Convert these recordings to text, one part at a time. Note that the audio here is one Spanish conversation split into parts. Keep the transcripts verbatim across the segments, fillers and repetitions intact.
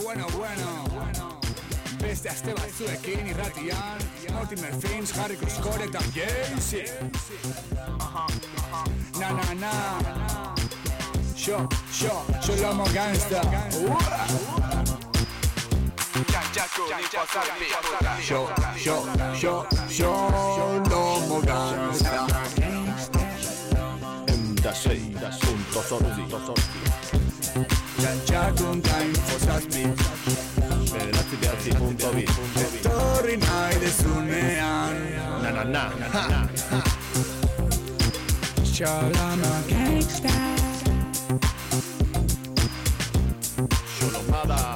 bueno, bueno. Beste aste batzuekin irratian, Mortimer Fins, Harry Cruzcore eta Jaycee. Na, na, na. Yo, yo, Sholomo Gangsta. Yo, yo, yo, Sholomo Gangsta. Sei punto sorzi Txantxakun ta info zazpi Bederatzi behatzi punto bi Etorri nahi dezunean Na na na na na Sholomo Gangsta Sholomada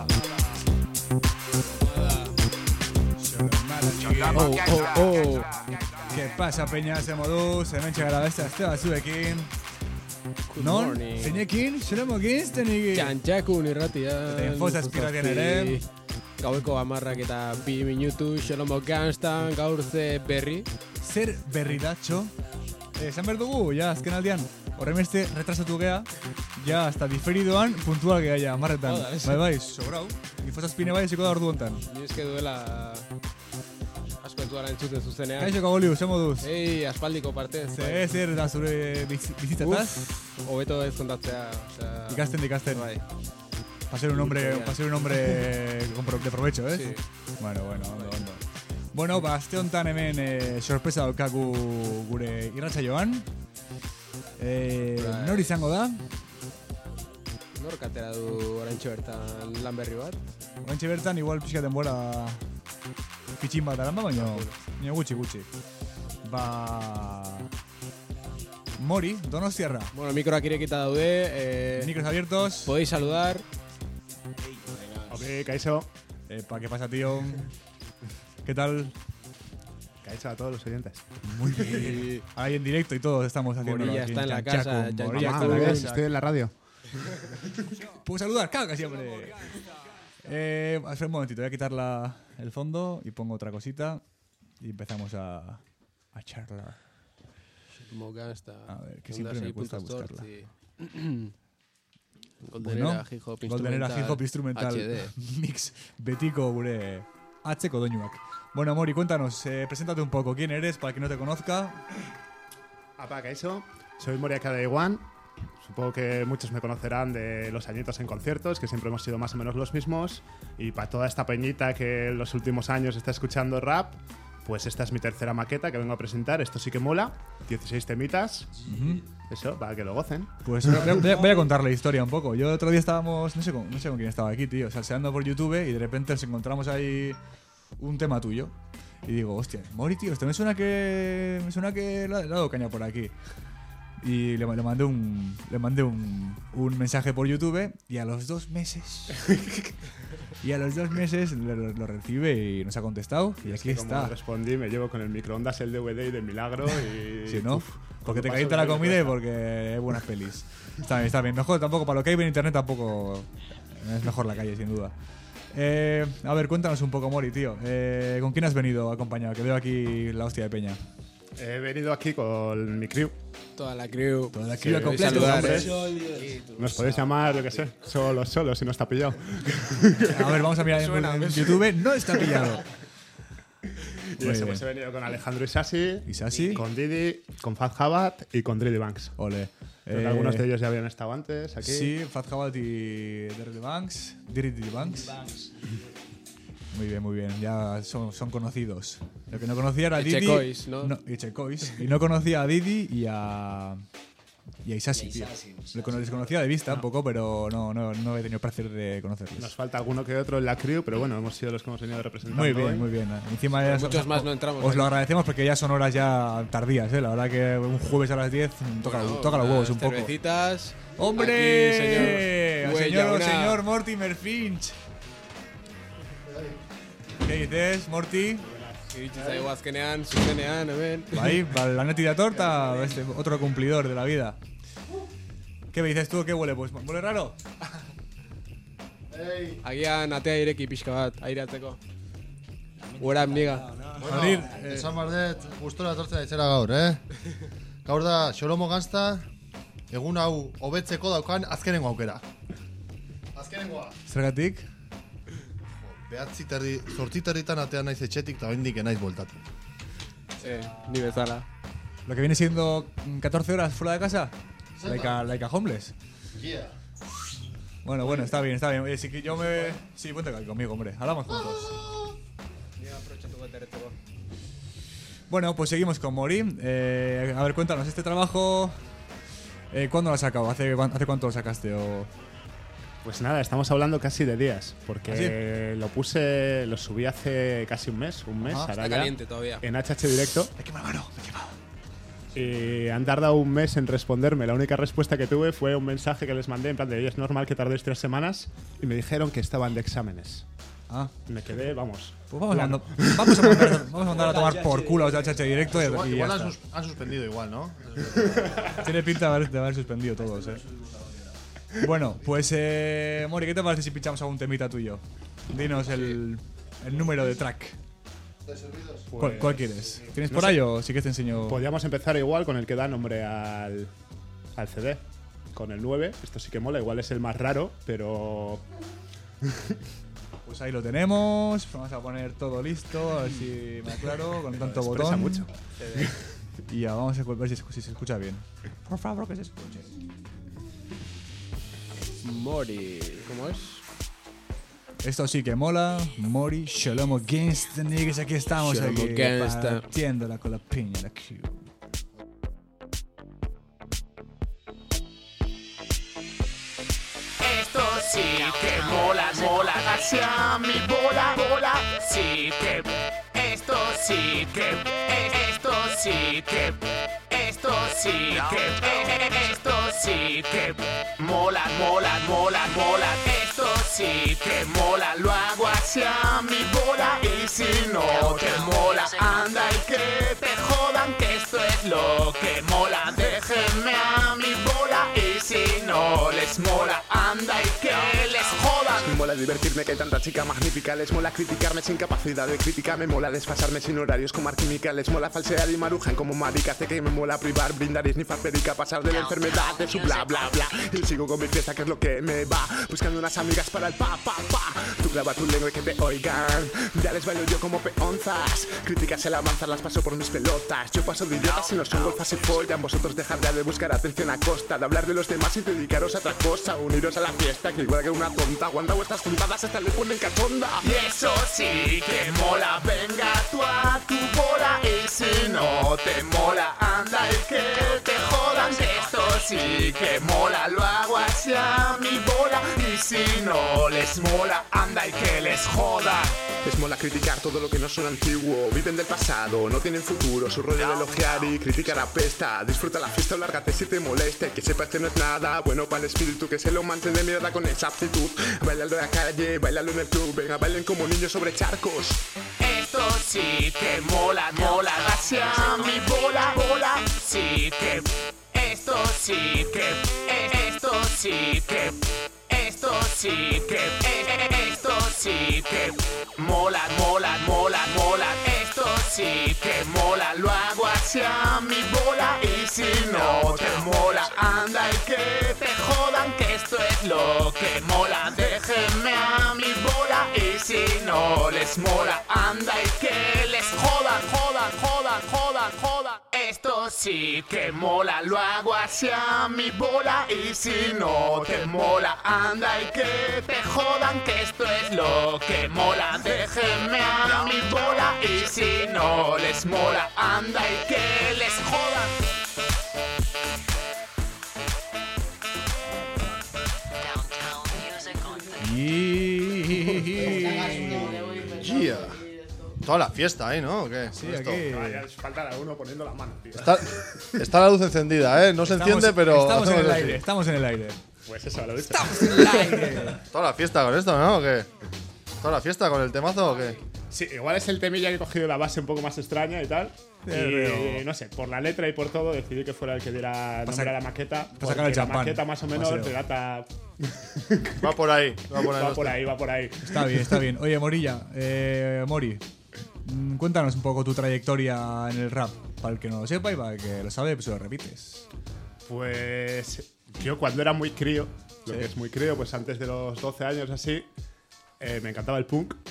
Oh, oh, oh. ¿Qué pasa, peña? Ze moduz, hemen txegara beste azte batzuekin. Non? Zeinekin? Sholomo Gangstenik. Txantxakun irratia. Eta infoz azpiratian ere. Gaueko amarrak eta bi minutu, Sholomo Gangstan, gaur ze berri. Zer berri datxo? Esan behar dugu, ja, azken aldean. Horren beste retrasatu gea. Ja, hasta diferidoan, puntual gea ja, amarretan. Bai, bai, sobrau. Infoz azpine bai, esiko da ordu hontan. Ni eske duela asko ez duara entzuten zuzenean. Kaixo Kagoliu, ze moduz? Ei, aspaldiko parte. Ze, zer da zure biz, bizitzataz? Hobeto ez kontatzea. Osea, Ikasten, ikasten. Bai. Pa ser un hombre, pa ser un hombre de provecho, ¿eh? Sí. Bueno, bueno, ondo, ondo. Bueno, ba, azte honetan hemen eh, sorpresa daukagu gure irratsaioan. Eh, Bai. Nor izango da? Nork atera du oraintxo bertan lan berri bat? Oraintxe bertan, igual pixka denbora pitxin bat aramba, baina baina gutxi, gutxi. Ba... Mori, Donostiarra. Bueno, mikroak irekita daude. Eh, Micros abiertos. Podéis saludar. Hombre, Kaixo. Epa, ¿qué pasa, tío? ¿Qué tal? Kaixo a todos los oyentes. Muy bien. Ahí en directo y todos estamos haciendo. Morilla está en la casa, ya- Morilla Mamá, está en la ¿la ¿ves? casa. Estoy en la radio. Puedo saludar, claro que siempre. Eh, espera un momentito, voy a quitar la, el fondo y pongo otra cosita y empezamos a, a charlar. Sholomo Gangsta. A ver, que siempre me cuesta buscarla. Goldenera, hip hop Goldenera instrumental. hip hop instrumental H D. mix betiko gure atzeko doinuak. Bueno, Mori, cuéntanos, eh, preséntate un poco. ¿Quién eres para quien no te conozca? Apa, Kaixo. Soy Moriaka de One. Supongo que muchos me conocerán de los añitos en conciertos, que siempre hemos sido más o menos los mismos. Y para toda esta peñita que en los últimos años está escuchando rap, pues esta es mi tercera maqueta que vengo a presentar. Esto sí que mola. dieciséis temitas. Uh-huh. Eso, para que lo gocen. Pues voy a, voy a- voy a contar la historia un poco. Yo el otro día estábamos, no sé con, no sé con quién estaba aquí, tío, salseando por YouTube y de repente nos encontramos ahí un tema tuyo. Y digo, hostia, Mori, tío, esto me suena que me suena que le ha le ha dado caña por aquí. Y le, le mandé un le mandé un, un mensaje por YouTube y a los dos meses y a los dos meses lo, lo- lo recibe y nos ha contestado y Es aquí que como está. respondí, me llevo con el microondas el D V D y de milagro y... Sí, ¿no? Uf, Porque te cuando calienta paso la de comida y cuesta. porque hay buenas pelis. Está bien, está bien. Mejor tampoco, para lo que hay en internet tampoco es mejor la calle, sin duda. Eh, a ver, cuéntanos un poco, Mori, tío. Eh, ¿Con quién has venido acompañado? Que veo aquí la hostia de peña. He venido aquí con mi crew. Toda la crew. Toda la Sí, crew al podéis completo, saludar, hombre. eh. Nos podéis llamar, yo qué sé, solo, solo, si no está pillado. A ver, vamos a mirar en, Suena, en me YouTube. No está pillado. Y Muy eso, bien. pues he venido con Alejandro Isasi, Isasi. con Didi, con Fat Habat y con Drilly Banks. Ole. Creo que Eh, algunos de ellos ya habían estado antes aquí. Sí, Fat Habat y Dirty Banks. Dirty Banks. Muy bien, muy bien. Ya son, son conocidos. Lo que no conocía era Didi. Echecois, ¿no? Y Checois. Y no conocía a Didi y a. Y a Isasi, tío. Le cono- les conocía de vista un poco, pero no, no, no he tenido el placer de conocerles. Nos falta alguno que otro en la crew, pero bueno, hemos sido los que hemos venido representando Muy bien, hoy. muy bien. Encima ya Muchos os- más no entramos Os lo aquí. agradecemos porque ya son horas ya tardías, ¿eh? La verdad que un jueves a las diez toca, Bueno, toca los huevos un unas poco. cervecitas. ¡Hombre! Aquí, señor. Huella, señor, una- señor Mortimer Finch. ¿Qué dices, Morty? Iritsi zaigu azkenean, zuzenean, hemen. Bai, ba, la neti da torta, este, otro cumplidor de la vida. ¿Qué me dices tú? ¿Qué huele? Pues huele raro. Agian atea ireki pixka bat, aireatzeko. What up, niga? Abrir, Bueno, eh, esan behar dut, gustora etortzea itzera gaur, eh? Gaur da, Sholomo Gangsta, egun hau hobetzeko daukan azkenengo aukera. Azkenengoa. Zergatik? Behatzi terdi, zortzi territan atean naiz etxetik eta oraindik naiz voltatzen. Eh, ni bezala. Lo que viene siendo catorce horas fuera de casa. Like a, like a homeless. Yeah. Bueno, bueno, está bien, está bien. Oye, si que yo me... Sí, ponte aquí conmigo, hombre. Hablamos juntos. Bueno, pues seguimos con Mori. Eh, a ver, cuéntanos, este trabajo... Eh, ¿Cuándo lo has sacado? ¿Hace, ¿Hace cuánto lo sacaste? O... Pues nada, estamos hablando casi de días, porque ¿Ah, sí? lo puse, lo subí hace casi un mes, un mes, Ajá. ahora Está ya, caliente todavía. en H H Directo, Me quema la mano, me quema. y han tardado un mes en responderme. La única respuesta que tuve fue un mensaje que les mandé en plan de, oye, es normal que tardéis tres semanas, y me dijeron que estaban de exámenes. Ah, Me quedé, vamos. pues vamos, plano. a, mandar, vamos, a, mandar, vamos a mandar a tomar por culo a los de H H directo y, Igual, y ya igual han, está. sus- han suspendido igual, ¿no? Tiene pinta de haber, de haber suspendido todos, eh. Bueno, pues eh, Mori, ¿qué te parece si pinchamos algún temita tuyo? Dinos el, el número de track. ¿Cuál, cuál quieres? ¿Tienes no por sé. ahí o sí que te enseño? Podríamos empezar igual con el que da nombre al, al C D, con el nueve. Esto sí que mola, igual es el más raro, pero Pues ahí lo tenemos. Vamos a poner todo listo, a ver si me aclaro con tanto expresa botón. mucho. Y ya vamos a ver si, si se escucha bien. Por favor, que se escuche. Mori. ¿Cómo es? Esto sí que mola. Mori, Shalomo Gangsta, niggas, aquí estamos. Shalomo aquí, Gangsta. partiéndola con la piña, la Q. Esto sí que mola, mola hacia mi bola, bola. Sí que, esto sí que, esto sí que, esto sí que, esto sí que mola, mola, mola, mola. Esto sí que mola, lo hago hacia mi bola. Y si no te mola, anda y que te jodan, que esto es lo que mola. Déjenme a mi bola. Y si no les mola, anda y que les jodan. Me mola divertirme, que hay tanta chica magnífica. Les mola criticarme sin capacidad de crítica. Me mola desfasarme sin horarios como química. Les mola falsear y marujan como marica. Sé que me mola privar, brindar y snifar perica. Pasar de la enfermedad de su bla bla bla. Y sigo con mi fiesta, que es lo que me va. Buscando unas amigas para el pa pa pa. Tú clava tu lengua y que te oigan. Ya les bailo yo como peonzas. Críticas el avanzar las paso por mis pelotas. Yo paso de idiotas y no son golfas y follan. Vosotros dejad ya de buscar atención a costa de hablar de los demás y dedicaros a otra cosa. Uniros a la fiesta, que igual que una tonta aguanta vuestras puntadas hasta le ponen cachonda. Y eso sí que mola, venga tú a tu bola. Y si no te mola, anda y que te jodan. Que esto sí que mola, lo hago hacia mi bola. Y si no les mola, anda y que les joda. Les mola criticar todo lo que no son antiguo. Viven del pasado, no tienen futuro. Su rollo de elogiar y criticar apesta. Disfruta la fiesta o lárgate si te moleste. Que sepas que no es nada bueno para el espíritu. Que se lo mantiene de mierda con esa actitud. Bailalo en la calle, bailalo en el club. Venga, bailen como niños sobre charcos. Esto sí que mola, mola hacia mi bola, bola. Sí que, esto sí que, esto sí que, esto sí que, esto sí que mola, mola, mola, mola. Esto sí que mola, lo hago hacia mi bola. Y si no te mola, anda y que te jodan, que esto es lo que mola. Déjenme a mi bola. Y si no les mola, anda y que les jodan, jodan, jodan, jodan, jodan. Esto sí que mola, lo hago hacia mi bola. Y si no te mola, anda y que te jodan, que esto es lo que mola. Déjenme a mi bola. Y si no les mola, anda y que les jodan. Yeah. Toda la fiesta ahí, ¿no? ¿O qué? Sí, Esto. aquí. Vaya, falta uno poniendo la mano, tío. Está, está la luz encendida, ¿eh? No se Estamos- enciende, pero. Estamos en hacemos el así. aire, estamos en el aire. Pues eso, lo he dicho. Estamos en el aire. Toda la fiesta con esto, ¿no? ¿O qué? ¿Toda la fiesta con el temazo o qué? Sí, igual es el temilla que he cogido la base un poco más extraña y tal. Pero- Y no sé, por la letra y por todo decidí que fuera el que diera nombre sac- a la maqueta. sacar el porque la champán. maqueta más o menos Paseo. te data. Va por ahí. Va por ahí. Va los por temas. ahí, va por ahí. Está bien, está bien. Oye, Morilla, eh, Mori, mm, cuéntanos un poco tu trayectoria en el rap. Para el que no lo sepa y para el que lo sabe, pues lo repites. Pues yo cuando era muy crío, lo Sí. que es muy crío, pues antes de los doce años así, eh, me encantaba el punk.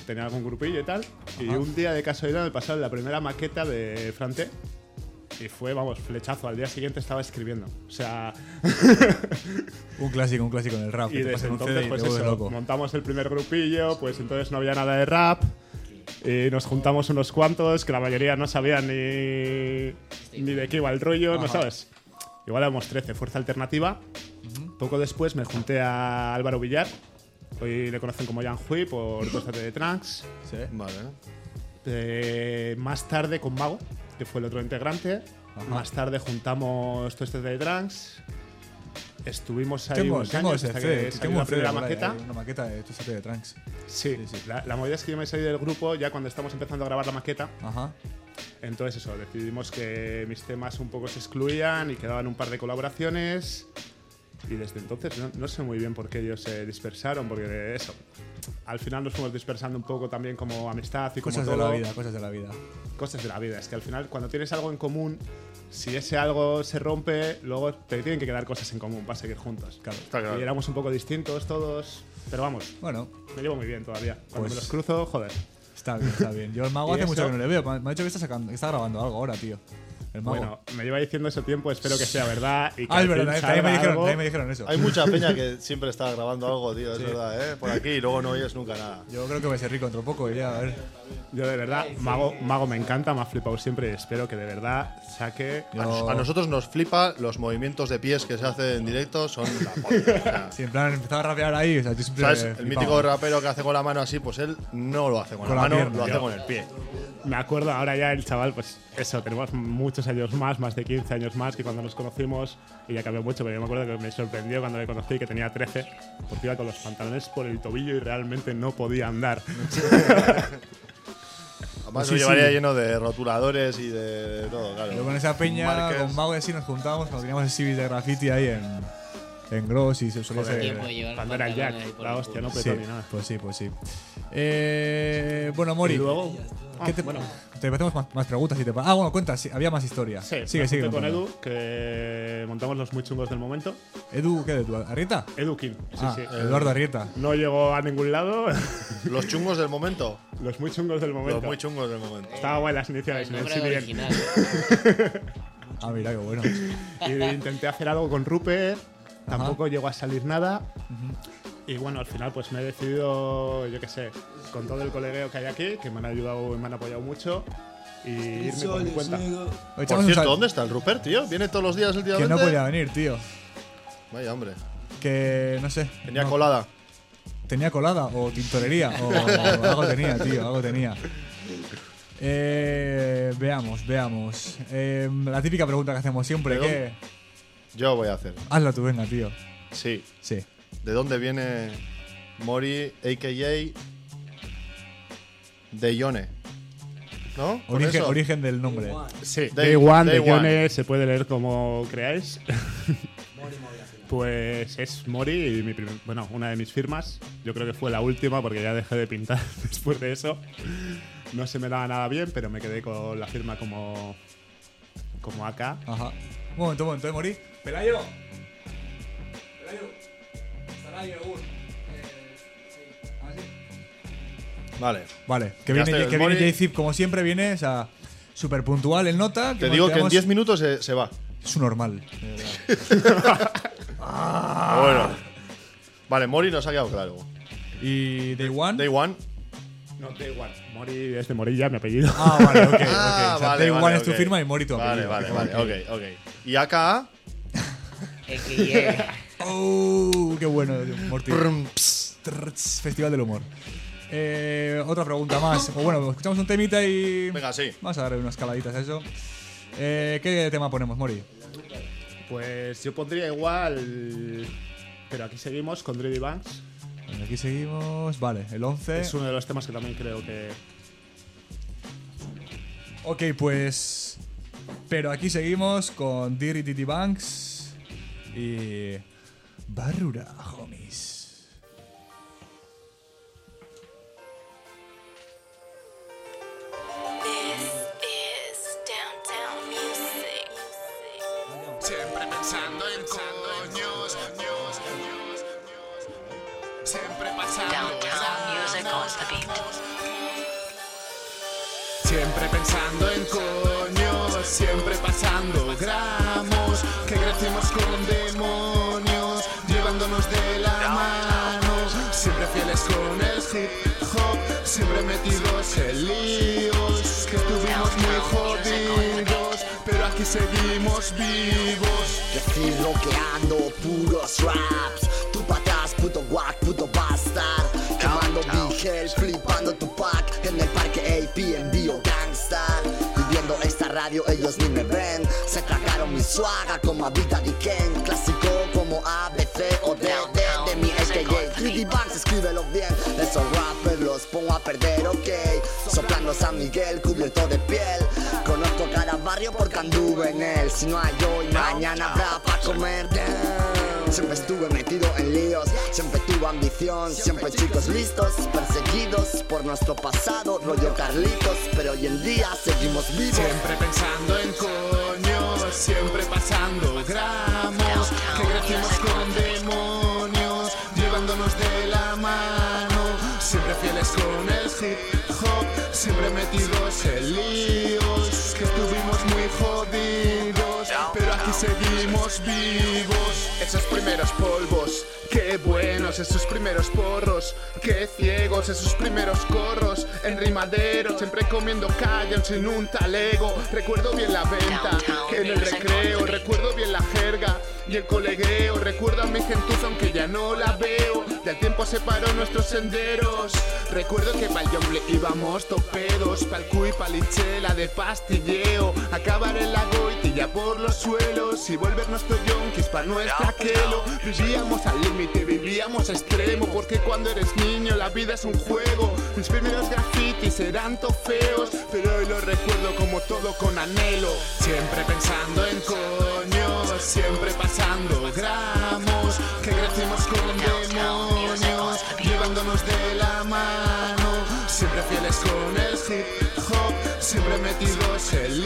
tenía algún grupillo y tal. Y Ajá. un día de casualidad me pasaron la primera maqueta de Frante. Y fue, vamos, flechazo. Al día siguiente estaba escribiendo. O sea, Un clásico, un clásico en el rap. y que te desde pasan un C D entonces, y pues te vuelves eso, loco. montamos el primer grupillo, pues entonces no había nada de rap. Y nos juntamos unos cuantos, que la mayoría no sabían ni, ni de qué iba el rollo, ¿no Ajá. sabes? Igual éramos trece, Fuerza Alternativa. Poco después me junté a Álvaro Villar. Hoy le conocen como Jan Hui por Cosas de Trunks. Sí. Vale. Eh, más tarde con Mago, que fue el otro integrante. Ajá. Más tarde juntamos todo este de Trunks. Estuvimos ahí Tengo, unos tengo años ese hasta C D, que salió tengo la un C D primera por ahí, maqueta. hay una maqueta de tu C D de Trunks. Sí, Sí, sí. La, la movida es que yo me salí del grupo ya cuando estamos empezando a grabar la maqueta. Ajá. Entonces eso, decidimos que mis temas un poco se excluían y quedaban un par de colaboraciones. Y desde entonces no, no sé muy bien por qué ellos se dispersaron, porque de eso, al final nos fuimos dispersando un poco también como amistad y como Cosas de todo. la vida, cosas de la vida. Cosas de la vida. Es que al final cuando tienes algo en común, si ese algo se rompe, luego te tienen que quedar cosas en común para seguir juntos. Claro. Está claro. Y éramos un poco distintos todos, pero vamos, Bueno, me llevo muy bien todavía. Cuando Pues- me los cruzo, joder. está bien, está bien. Yo el mago ¿Y hace eso? mucho que no le veo. Me ha dicho que está, sacando, que está grabando algo ahora, tío. El mago. Bueno, me lleva diciendo ese tiempo, espero que sea verdad. Y que ah, al es verdad, fin también, también me salga dijeron, algo. también me dijeron eso. Hay mucha peña que siempre está grabando algo, tío, es verdad, ¿eh? Por aquí y luego no oyes nunca nada. Yo creo que voy a ser rico dentro de poco y ya, a ver. Yo de verdad, Mago, Mago me encanta, me ha flipado siempre y espero que de verdad saque. A, nos- a nosotros nos flipa los movimientos de pies que se hacen en directo, son la polla. O sea, Si en plan empezaba a rapear ahí, o sea, yo siempre. ¿sabes? he El flipado. mítico rapero que hace con la mano así, pues él no lo hace con, Con la la mano, pierna. lo hace Yo- con el pie. Me acuerdo ahora ya el chaval, pues eso, tenemos muchos años más, más de quince años más que cuando nos conocimos y ya cambió mucho, pero yo me acuerdo que me sorprendió cuando le conocí que tenía trece, porque iba con los pantalones por el tobillo y realmente no podía andar. Además Sí, lo llevaría sí. lleno de rotuladores y de, de todo, claro. Yo con esa peña, Markers. con Mago y así nos juntábamos cuando teníamos el civis de graffiti ahí en, en Gross y se solía Joder, ser. tiempo de llevar Cuando era el Jack, pantalones ahí por la el hostia, culo. no Sí, petó ni nada. pues sí, pues sí. Eh, bueno, Mori, Y luego, ¿qué ah, te, bueno, te hacemos más, más preguntas? Si te pa- ah, bueno, cuenta, sí, había más historia. sí, sigue, me sigue. junté con contando. Edu, que montamos los muy chungos del momento. Edu, ¿qué de tu? ¿Arrieta? Edu King, sí, ah, sí. Eduardo Arrieta. No llegó a ningún lado, Los chungos del momento. los muy chungos del momento. Los muy chungos del momento. Estaba guay las iniciales, El en el nombre C D. original. Ah, mira, qué bueno. Y intenté hacer algo con Rupert, tampoco llegó a salir nada. Y bueno, al final pues me he decidido, yo qué sé, con todo el colegueo que hay aquí, que me han ayudado y me han apoyado mucho, y irme por mi cuenta. Oye, Por echamos un cierto, sal- ¿dónde está el Rupert, tío? ¿Viene todos los días Que últimamente? no podía venir, tío. Vaya, hombre. Que no sé. Tenía no- colada. Tenía colada o tintorería o, o algo tenía, tío, algo tenía. Eh, veamos, veamos. Eh, la típica pregunta que hacemos siempre, ¿De ¿qué? Yo voy a hacer. Hazla tú, venga, tío. Sí. Sí. ¿De dónde viene Mori, a k a. de Yone? ¿No? ¿Con Origen, eso? origen del nombre. Sí, Day- Day One, Day de One. Yone, se puede leer como creáis. Pues es Mori y mi prim- bueno, una de mis firmas. Yo creo que fue la última porque ya dejé de pintar después de eso. No se me daba nada bien, pero me quedé con la firma como, como A K. Ajá. Un momento, un momento, ¿eh, Mori? Pelayo. Pelayo. Estará ahí algún. Vale. Vale, que Ya viene, está, el que viene Mori- J-Zip como siempre, viene, o sea, súper puntual en nota. Te digo que en tenemos- diez minutos se, se va. Es un normal. Ah. Bueno. Vale, Mori nos ha quedado claro. Y Day One. Day One. No, Day One. Mori es de Morilla, mi apellido. Ah, vale, ok. ok. Ah, O sea, vale, Day vale, One es tu ok. firma y Mori tu Vale, apellido. vale, Ok. vale. Ok, ok. ¿Y A K A? Es que yeah. Oh, qué bueno, Morty. Brum, ps. Trrts, Festival del humor. Eh, otra pregunta más. O bueno, escuchamos un temita y. Venga, sí. Vamos a darle unas caladitas a eso. Eh, ¿Qué tema ponemos, Mori? Pues yo pondría igual. Pero aquí seguimos con Dready Banks. Venga, aquí seguimos. Vale, el once. Es uno de los temas que también creo que. Ok, pues. Pero aquí seguimos con Dirty Diddy Banks y. Barrura, homies. Siempre pensando en coños, siempre pasando. Downtown music on the beat. Siempre pensando en coños, siempre pasando gramos, que crecimos con demonios, llevándonos de la mano, siempre fieles con el hip hop, siempre metidos en líos, que estuvimos muy jodidos, pero aquí seguimos vivos. Decir lo que ando, puros raps, tú pa' atrás, puto guac, puto bastard, quemando Vigel, flipando tu pack, en el parque A P envío gangstar, viviendo esta radio ellos ni me ven, se tragaron mi swaga como a Vita de Ken, clásico como A, B, C o D, D, de mi S K J, tres D Banks, escríbelo bien, esos rappers los pongo a perder, ok, soplando San Miguel, cubierto de piel, conozco cada barrio porque anduve en él, si no hay hoy, mañana habrá pa' comer, damn. Siempre estuve metido en líos, siempre tuve ambición, siempre chicos listos, perseguidos por nuestro pasado, rollo Carlitos, pero hoy en día seguimos vivos. Siempre pensando en coños, siempre pasando gramos, que crecimos con demonios, llevándonos de la mano, siempre fieles con el hip hop, siempre metidos en líos, que estuvimos muy jodidos, pero aquí seguimos vivos. Esos primeros polvos, qué buenos, esos primeros porros, qué ciegos, esos primeros corros, en rimadero, siempre comiendo callan sin un talego. Recuerdo bien la venta, en el recreo, recuerdo bien la jerga y el colegueo, recuerdo a mi gentuza aunque ya no la veo, del tiempo separó nuestros senderos. Recuerdo que pa'l Yomble íbamos topedos, pa'l cuy, palichela de pastilleo, acabar en la goitilla por los suelos y volver nuestros yonkis pa' nuestra quelo. Vivíamos al límite, vivíamos extremo, porque cuando eres niño la vida es un juego. Mis primeros grafitis eran to feos, pero hoy los recuerdo como todo con anhelo. Siempre pensando en coños, siempre pasando gramos, que crecimos con demonios, llevándonos de la mano, siempre fieles con el hip hop, siempre metidos en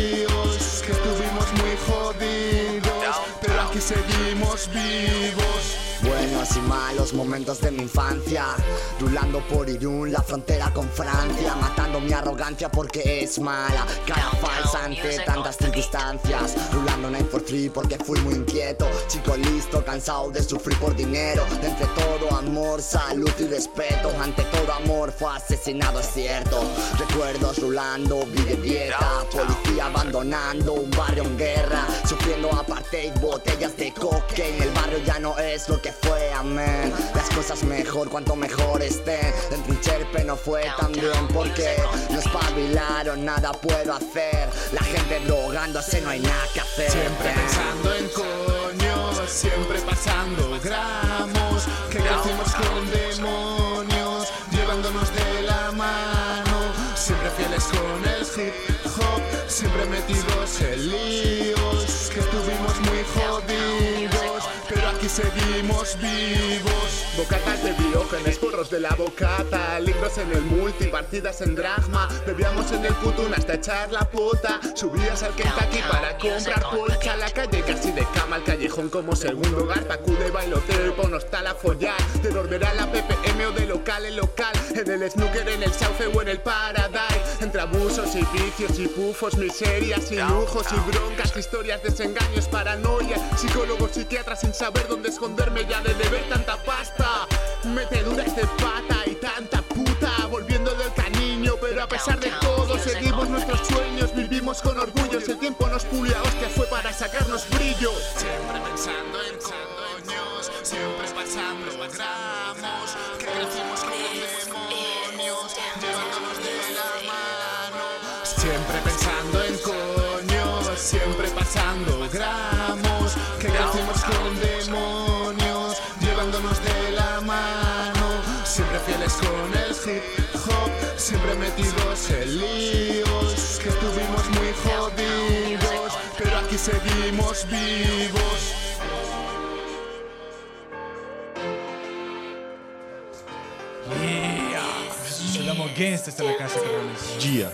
líos, que estuvimos muy jodidos, pero aquí seguimos vivos. Buenos y malos momentos de mi infancia, rulando por Irún, la frontera con Francia, matando mi arrogancia porque es mala, cara falsa ante tantas circunstancias, rulando nine four three porque fui muy inquieto, chico listo, cansado de sufrir por dinero, de entre todo amor, salud y respeto, ante todo amor fue asesinado, es cierto, recuerdos rulando, vi de dieta, policía abandonando un barrio en guerra, sufriendo apartheid, botellas de cocaine, el barrio ya no es lo que fue, amén. Las cosas mejor, cuanto mejor estén. En Trincherpe no fue tan bien porque no espabilaron, nada puedo hacer. La gente drogándose, no hay nada que hacer. Siempre pensando en coños, siempre pasando gramos, que crecimos con demonios, llevándonos de la mano, siempre fieles con el hip hop, siempre metidos en líos, que estuvimos muy jodidos, pero aquí seguimos vivos. Bocatas de Diógenes, porros de la bocata, libros en el multi, partidas en dragma, bebíamos en el putún hasta echar la puta, subías al Kentucky para comprar polcha, la calle casi de cama, al callejón como segundo hogar, pacu de bailoteo y ponos tal a follar, de Norbera a la P P M o de local en local, en el snooker, en el Sauce o en el Paradise, entre abusos y vicios y pufos, miserias y lujos y broncas, historias, desengaños, paranoia, psicólogos, psiquiatras sin saber dónde esconderme ya de deber tanta pasta, meteduras de pata y tanta puta, volviendo del caniño, pero a pesar de todo seguimos nuestros sueños, vivimos con orgullo, si el tiempo nos pulia, hostia, fue para sacarnos brillo. Siempre pensando en coños, siempre pasando gramos, que crecimos con demonios, llevándonos de la mano, siempre pensando en coños, siempre pasando gramos, que crecimos con demonios, llevándonos de la mano, siempre fieles con el hip hop, siempre metidos en líos, que estuvimos muy jodidos, pero aquí seguimos vivos. Yeah. Sonamos gangsta hasta la casa, cabrones. Yeah.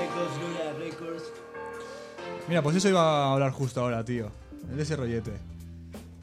Mira, pues eso iba a hablar justo ahora, tío. De ese rollete.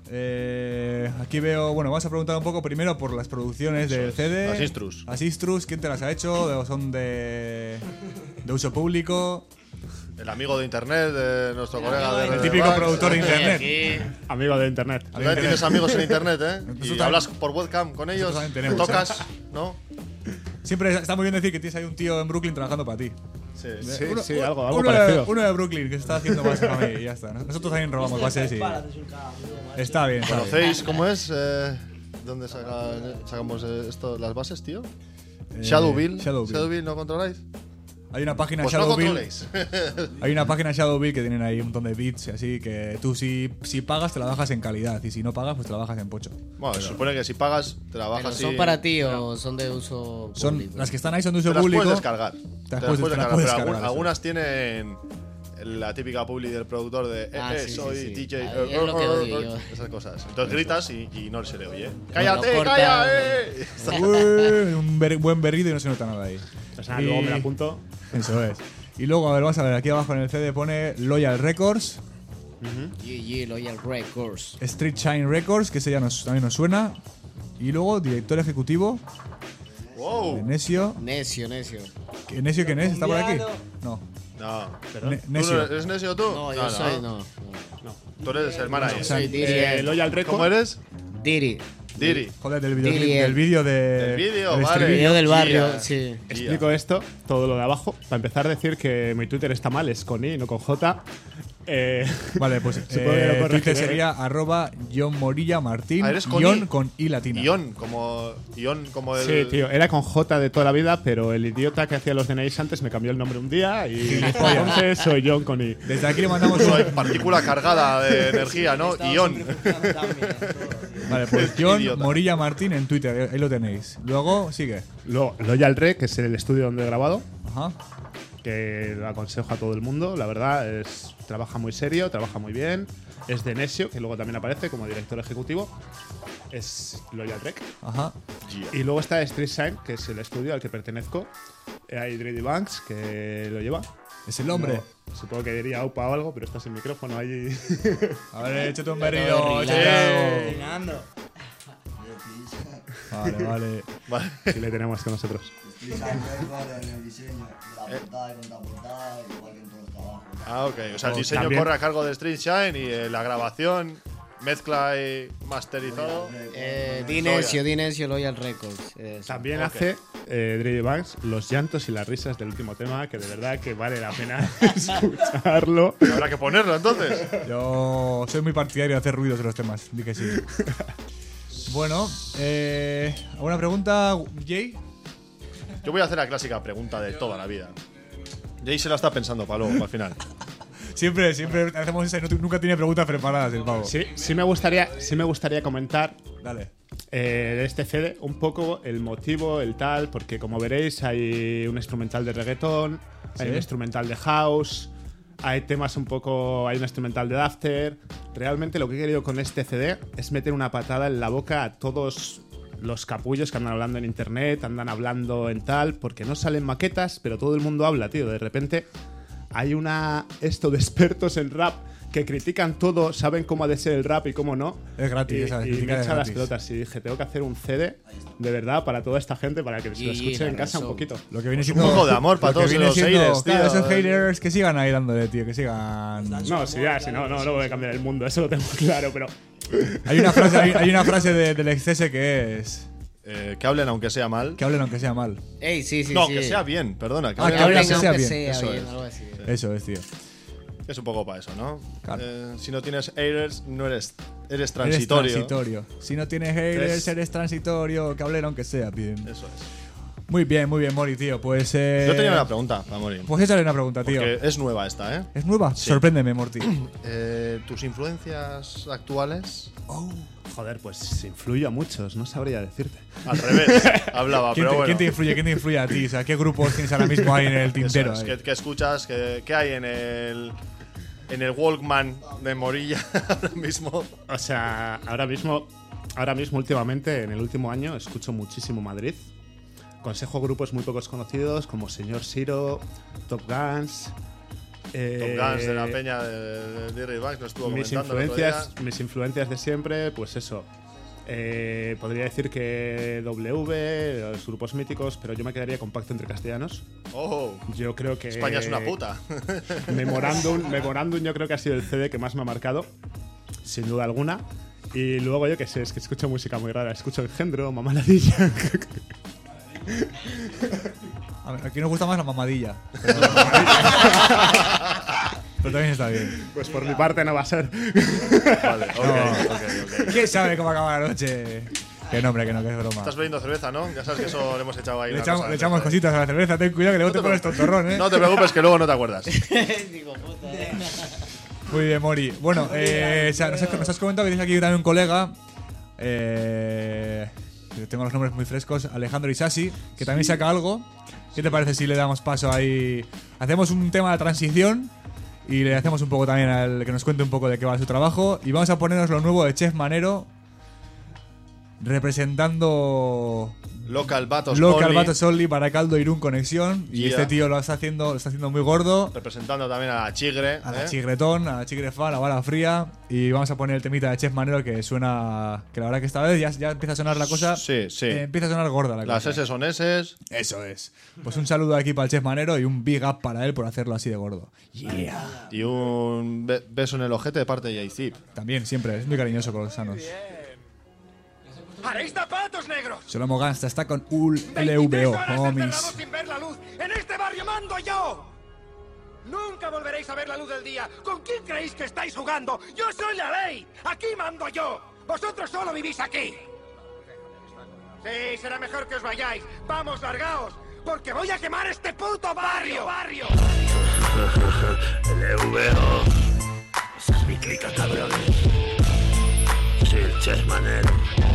Eh, aquí veo, bueno, vamos a preguntar un poco primero por las producciones del C D. Las Instrus. Las Instrus, ¿quién te las ha hecho? ¿Son de, de uso público? El amigo de internet de nuestro colega de El típico Redebank. productor de internet. Amigo de internet. Tú también tienes amigos en internet, ¿eh? Y Nosotros hablas por webcam con ellos, también te tenemos, tocas, ¿eh? ¿no? Siempre está muy bien decir que tienes ahí un tío en Brooklyn trabajando para ti. Sí. Sí, Uno- sí, algo, algo uno parecido. De, uno de Brooklyn que se está haciendo bases para mí y ya está. Nosotros también robamos bases y. Está bien, está bien. ¿Conocéis cómo es? Eh, ¿Dónde saca- sacamos eh, esto, las bases, tío? Eh, Shadowville. Shadowville. ¿no controláis? Hay una página Pues no Shadowville. controléis. Hay una página Shadowville que tienen ahí un montón de bits y así que tú si, si pagas te la bajas en calidad y si no pagas pues te la bajas en pocho. Bueno, se supone que si pagas, te la ¿Pero bajas son y para ti o son de uso Son público? las que están ahí son de te uso las público. puedes descargar. Te Te las las puedes- puedes te las descargar, puedes pero descargar, algun- eso. algunas tienen la típica publi del productor de eh, Ah, eh, sí, sí, soy sí. D J, Ahí eh, es lo que eh, odio eh, yo. esas cosas. Entonces gritas y, y no se le oye. ¡Cállate, lo cortan. calla! eh! Ué, un ber- buen berrido y no se nota nada ahí. O sea, Y- luego me la apunto. Eso es. Y luego, a ver, vamos a ver, aquí abajo en el C D pone Loyal Records, G G Loyal Records. Street Shine Records, que ese ya nos, también nos suena. Y luego, director ejecutivo, ¡Wow! Enesio. Necio, necio. ¿Enesio quién es? ¿Está por aquí? No. No. Ne- ¿Tú Necio. no eres necio tú? No, yo soy, no. no. Tú eres el manager. Yo soy Diri. Eh, Loyal Record. ¿Cómo eres? Diri. Diri. Joder, del vídeo Dili, del el- vídeo de. Del vídeo, del vale. streaming. Video del barrio, Yeah. sí. Explico esto, todo lo de abajo. Para empezar, decir que mi Twitter está mal, es con I, no con J. Eh, Vale, pues Supongo que lo eh, corregiré. Twitter sería arroba John Morilla Martín. Ah, eres con guión I. con I latina. Ion, como, Ion, como el. sí, tío, era con J de toda la vida, pero el idiota que hacía los D N Is antes me cambió el nombre un día y entonces soy John con I. Desde aquí le mandamos Soy un. partícula cargada de energía, ¿no? Ion. Vale, pues John Idiota. Morilla Martín en Twitter, ahí lo tenéis. Luego sigue. Luego, Loyal Rec, que es el estudio donde he grabado, Ajá. que lo aconsejo a todo el mundo. La verdad, es trabaja muy serio, trabaja muy bien. Es de Nesio, que luego también aparece como director ejecutivo. Es Loyal Rec. Ajá. Y luego está Street Sign, que es el estudio al que pertenezco. Eh, Hay Dreddy Banks, que lo lleva. Es el hombre. No, supongo que diría aupa o algo, pero está sin micrófono allí. A ver, échate un berrido. Todo échate arreglado. algo. Vale, vale. Vale. Y le tenemos con nosotros. Ah, ok. O sea, el O diseño también- corre a cargo de Street Shine y eh, la grabación, mezcla y masterizado. Eh, Di Necio, Di Necio Loyal Records. Eso. También Ok. hace eh, Dreddy Banks los llantos y las risas del último tema, que de verdad que vale la pena escucharlo. Habrá que ponerlo entonces. Yo soy muy partidario de hacer ruidos de los temas. Di que sí. Bueno, eh, ¿alguna pregunta, Jay? Yo voy a hacer la clásica pregunta de toda la vida. Jay se la está pensando para luego, para el final. Siempre, siempre hacemos esa y no- nunca tiene preguntas preparadas el pavo. Sí, sí me gustaría, sí me gustaría comentar Dale. eh, de este C D un poco el motivo, el tal, porque como veréis hay un instrumental de reggaetón, hay Sí. un instrumental de house, hay temas un poco, hay un instrumental de after. Realmente lo que he querido con este C D es meter una patada en la boca a todos los capullos que andan hablando en internet, andan hablando en tal, porque no salen maquetas, pero todo el mundo habla, tío. De repente hay una esto de expertos en rap que critican todo, saben cómo ha de ser el rap y cómo no. Es gratis, y, esa y crítica me es echa las gratis. pelotas y dije, tengo que hacer un C D de verdad para toda esta gente, para que se lo Y escuchen en la casa un razón. poquito. Lo que viene Un siendo. poco de amor para lo que todos viene los siendo- haters, tío. claro, esos haters que sigan ahí dándole, tío, que sigan. No, sí, ya, sí, no, no, no voy a cambiar el mundo, eso lo tengo claro, pero Hay una frase, hay, hay una frase de- del Excese que es. Eh, que hablen aunque sea mal. Que hablen aunque sea mal. Ey, sí, sí, no, sí. que sea bien, perdona. Que Ah, hablen que Hablen aunque sea aunque bien. sea Eso bien, es. algo así. Eso es, tío. Es un poco para eso, ¿no? Claro. Eh, si no tienes haters, no eres, eres Eres transitorio. transitorio. Si no tienes haters, Es- eres transitorio. Que hablen aunque sea bien. Eso es. Muy bien, muy bien, Mori, tío. Pues. Eh, Yo tenía una pregunta para morir. Pues échale una pregunta, tío. Porque es nueva esta, ¿eh? ¿Es nueva? Sí. Sorpréndeme, Morty. Eh, ¿Tus influencias actuales? joder, pues influye a muchos, no sabría decirte. Al revés, hablaba, ¿Quién pero te, bueno. quién te influye? ¿Quién te influye a ti? O sea, ¿qué grupos tienes ahora mismo ahí en el Eso tintero? es, ahí? ¿qué, qué escuchas? ¿Qué, qué hay en el en el Walkman de Morilla ahora mismo? O sea, ahora mismo, ahora mismo últimamente, en el último año, escucho muchísimo Madrid. Consejo grupos muy pocos conocidos como Señor Siro, Top Guns, Eh, Tom Guns de la peña de, de Dirty Banks nos estuvo mis comentando el otro influencias, día. mis influencias de siempre, pues eso. Eh, podría decir que W, los grupos míticos, pero yo me quedaría con Pacto entre Castellanos. Oh, yo creo que España es una puta. Memorandum, Memorandum yo creo que ha sido el C D que más me ha marcado, sin duda alguna. Y luego yo que sé, es que escucho música muy rara, escucho Engendro, Mamaladilla. A ver, aquí nos gusta más la mamadilla. Pero, pero también está bien. Pues por mi parte no va a ser. Vale, ok, No. ok, ok. ¿Quién sabe cómo acaba la noche? Que no, hombre, que no, que es broma. Estás bebiendo cerveza, ¿no? Ya sabes que eso le hemos echado ahí. Le una echamos, cosa le de echamos cerveza. cositas a la cerveza, ten cuidado que luego No te te pones preocupes. tontorrón, ¿eh? No te preocupes que luego no te acuerdas. Digo, puta, eh. Muy bien, Mori. Bueno, eh, o sea, nos, has, nos has comentado que tienes aquí también un colega. Eh, tengo los nombres muy frescos. Alejandro Isasi, que también saca algo. ¿Qué te parece si le damos paso ahí? Hacemos un tema de transición y le hacemos un poco también al que nos cuente un poco de qué va su trabajo. Y vamos a ponernos lo nuevo de Chef Manero, representando Local Batos Local Only, Batos Only, Baracaldo, Irún, Conexión. Y Yeah. este tío lo está haciendo, lo está haciendo muy gordo. representando también a la Chigre. A la ¿eh? Chigretón, a la Chigrefa, a la Bala Fría. Y vamos a poner el temita de Chef Manero que suena. Que la verdad que esta vez ya, ya empieza a sonar la cosa. Sí, sí. eh, empieza a sonar gorda la Las cosa. S son S. Eso es. Pues un saludo aquí para el Chef Manero y un big up para él por hacerlo así de gordo. Yeah. Y un be- beso en el ojete de parte de J-Zip. También, siempre. Es muy cariñoso con los sanos. ¡Haréis zapatos negros! Solomo Gangsta está con U L V O, homies. sin ver la luz. ¡En este barrio mando yo! Nunca volveréis a ver la luz del día. ¿Con quién creéis que estáis jugando? ¡Yo soy la ley! ¡Aquí mando yo! ¡Vosotros solo vivís aquí! Sí, será mejor que os vayáis. ¡Vamos, largaos! ¡Porque voy a quemar este puto barrio! ¡Barrio! L V O. Esa es mi clica, cabrones. Soy el Chef Manero.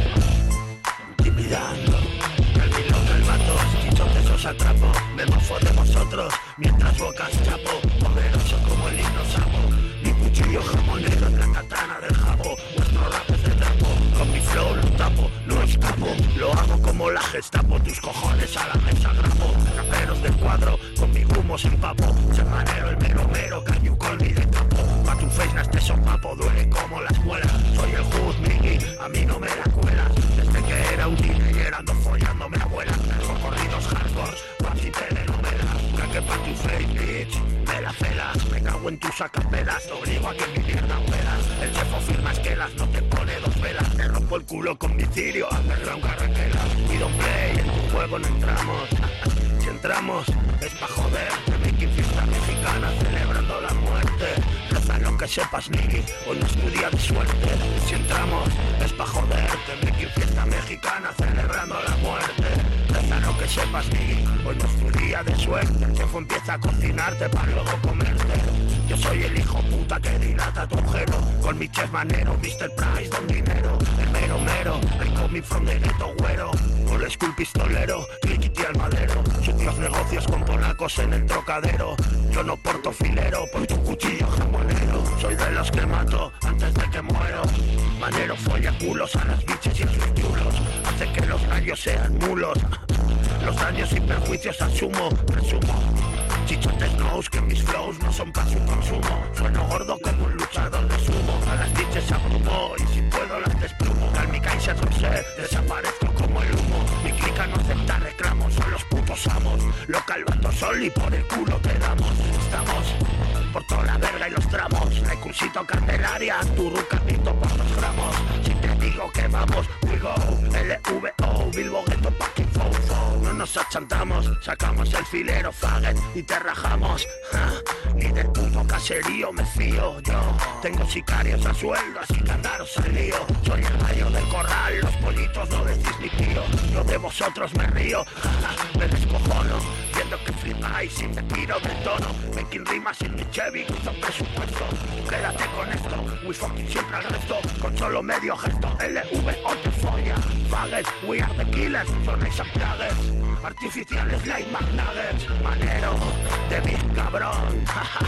Intimidando. El piloto, el vato, chichotes os atrapo. Me mofo de vosotros mientras bocas chapo. Poderoso como el himno sapo. Mi cuchillo jamonero en la katana del jabo. Vuestro rap es de trapo. Con mi flow lo tapo, no escapo. Lo hago como la Gestapo. Tus cojones a la mesa grapo. Raperos del cuadro, con mi humo sin papo. Chef Manero, el mero mero, cañu con y de capo. Pa' tu face nasty son papo, duele como las muelas. Soy el Hood Miki, a mí no me la cuelas. Desde que era un teenager ando follándome abuelas. Recorridos hardcore, papi telenovelas. Que pa' tu face, bitch, me la pelas. Me cago en tus acapelas, te obligo a que mi mierda puedas. El chefo firma esquelas, no te pone dos velas. Te rompo el culo con mi cirio, underground carretera. Y don't play, en tu juego no entramos. Si entramos, es pa' joder. De mi fiesta mexicana celebrando la muerte. Reza lo que sepas, Niki, hoy no es tu día de suerte. Si entramos, es pa' joder. De mi fiesta mexicana celebrando la muerte. Reza lo que sepas, Niki, hoy no es tu día de suerte. El chefo empieza a cocinarte para luego comerte. Yo soy el hijo puta que dilata tu agujero. Con mi Chef Manero, mister Price, don dinero. El mero mero, el coming from the ghetto güero. Con el school pistolero, cliquiti al madero. Sucios negocios con polacos en el trocadero. Yo no porto filero por tu cuchillo jamonero. Soy de los que mato antes de que muero. Manero folla culos a las biches y a sus chulos. Hace que los gallos sean mulos. Los daños y perjuicios asumo, presumo. Chichotes knows que mis flows no son para su consumo. Sueno gordo como un luchador de sumo. A las biches abrumo y si puedo las desplumo. Calmica y se rosé, desaparezco como el humo. Mi clica no acepta reclamos, son los putos amos. Local Batos sol y por el culo te damos. Estamos por toda la verga y los tramos. Recursito carcelaria, tu rucatito por dos gramos. Si te digo que vamos, we go. L V O, Bilbo Ghetto, fucking fofo. No nos achantamos, sacamos el filero faggot y te rajamos. Ja, ni del puto caserío me fío yo. Tengo sicarios a sueldo, así que andaros al lío. Soy el gallo del corral, los pollitos no decís ni tío. Yo de vosotros me río, ja, ja, me descojono. Viendo que flipáis y me tiro del tono. Making rimas sin mi Chevy, cruzo presupuesto. Quédate con esto, we fucking siempre al resto. Con solo medio gesto, L V O te folla. Faggot, we are the killers, sonéis a plagues. Artificiales like McNuggets. Manero, de bien cabrón.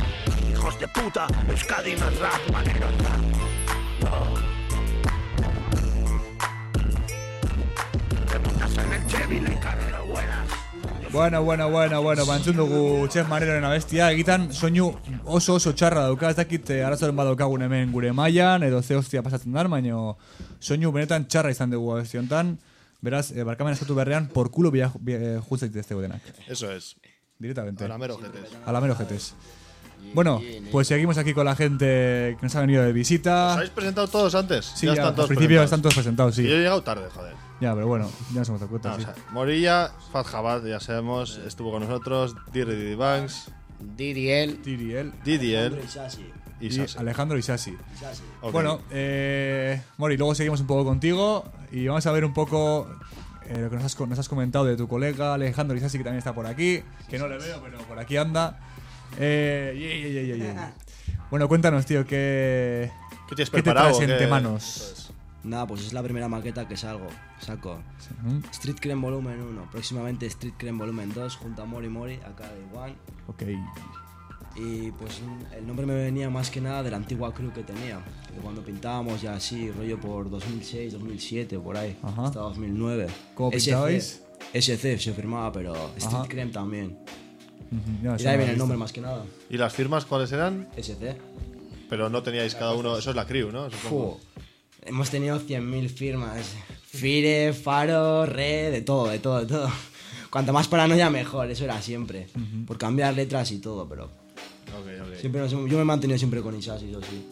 Hijos de puta, Euskadi no es rap, Manero es rap. No. Te montas en el Chevy, la carrera buenas. Yo Bueno, bueno, bueno, bueno, bantzun dugu Chef Mareroren abestia, egitan soinu oso oso txarra dauka, ez dakit arazoren badaukagun hemen gure mailan, edo ze hostia pasatzen dar, baina soinu benetan txarra izan dugu abesti honetan, beraz, eh, barkamen eskatu berrean, por culo bila justa diteztego denak. Eso es. Directamente. A la mero jetes. A la mero jetes. Bueno, pues seguimos aquí con la gente que nos ha venido de visita. ¿Os habéis presentado todos antes? Sí, ya, ya están todos al principio presentados. están todos presentados, sí. Y yo he llegado tarde, joder. Ya, pero bueno, ya nos hemos dado cuenta, No, sí. o sea, Morilla, Fat Jabad, ya sabemos, estuvo con nosotros, Dirty Diddy Banks, D D L, D D L, D D L y, y Sassi. Alejandro Isasi. Ok. Bueno, eh, Mori, luego seguimos un poco contigo y vamos a ver un poco eh, lo que nos has, nos has comentado de tu colega Alejandro Isasi, que también está por aquí, que no le veo, pero por aquí anda. Eh, yeah, yeah, yeah, yeah, yeah. Bueno, cuéntanos, tío, ¿qué, ¿Qué tienes ¿qué te preparado? traes ¿Qué- entre manos? Nada, pues es la primera maqueta que salgo, saco. Ujú. Street Creme Volumen uno, próximamente Street Creme Volumen dos, junto a Mori Mori, acá de One. Ok. Y pues el nombre me venía más que nada de la antigua crew que tenía. Que cuando pintábamos ya así, rollo por dos mil seis, dos mil siete, por ahí, Ajá. hasta dos mil nueve. ¿Cómo S C, pintabais? S C se firmaba, pero Street Ajá. Creme también. Ujú, ya, Y sí, de ahí lo he viene el visto. nombre más que nada. ¿Y las firmas cuáles eran? S C. Pero no teníais cada uno, eso es la crew, ¿no? Supongo. Fu. Hemos tenido cien mil firmas. Fire, Faro, Re, de todo, de todo, de todo. Cuanto más paranoia mejor, eso era siempre. Ujú. Por cambiar letras y todo, pero Ok, ok. siempre nos hemos- yo me he mantenido siempre con Isasi, eso sí.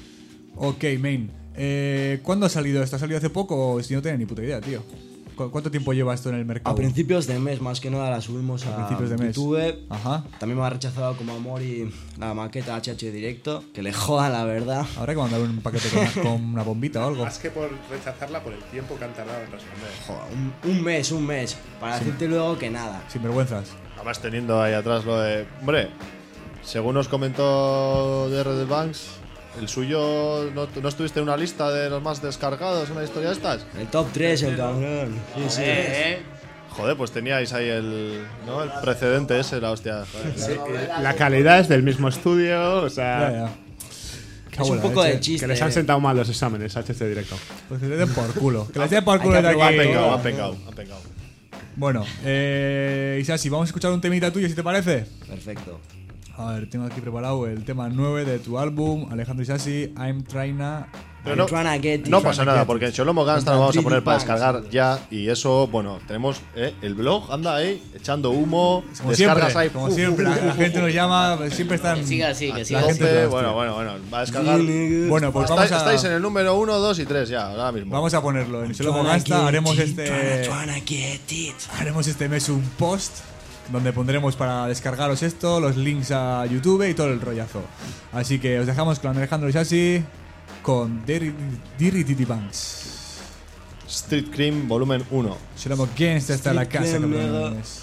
Ok, main. Eh, ¿Cuándo ha salido esto? ¿Ha salido hace poco o si no tengo ni puta idea, tío? ¿Cu- ¿Cuánto tiempo lleva esto en el mercado? A principios de mes, más que nada, la subimos a, A principios de mes. YouTube. Ajá. También me ha rechazado como amor y la maqueta H H directo, que le joda la verdad. Habrá que mandar un paquete con, con una bombita o algo. Más que por rechazarla, por el tiempo que han tardado en responder. Joder, un, un mes, un mes, para Sí. decirte luego que nada. Sin vergüenzas. Además teniendo ahí atrás lo de... Hombre, según nos comentó D R D Banks, el suyo... ¿no, ¿No estuviste en una lista de los más descargados, una historia de estas? El top tres, el cabrón. Sí, sí. Joder, pues teníais ahí el... ¿no? El precedente ese, la hostia. Sí, eh, la calidad es del mismo estudio, o sea. Ya, ya. Es un poco de chiste. Que les han sentado mal los exámenes, H C directo. Pues que les den por culo. Que les den por Hay culo que de aquí. Han pengado, han pengado, han pengado. Bueno, eh, Isasi, vamos a escuchar un temita tuyo, si te parece. Perfecto. A ver, tengo aquí preparado el tema nueve de tu álbum, Alejandro Isasi, I'm Trying to... Pero no, trying to get it. no pasa nada, porque en Cholomo Gangsta lo vamos a poner para Contra descargar ya. Y eso, bueno, tenemos eh, el blog, anda ahí, echando humo, Como descargas siempre, ahí. como fu, siempre, fu, la, fu, la fu, gente fu. nos llama, siempre están... Que siga así, que la siga gente así. está- Bueno, bueno, bueno, va a descargar. Bueno, pues Estáis, vamos a, estáis en el número uno, dos y tres ya, ahora mismo. vamos a ponerlo. En Solo Trying to Gangsta get haremos it, este... trying to get it. Haremos este mes un post donde pondremos para descargaros esto, los links a YouTube y todo el rollazo. Así que os dejamos con Alejandro Isasi con Dirty Diddy Banks. Street Cream volumen uno. Shlomo Gangsta está en la Street casa, Cream, cabrones.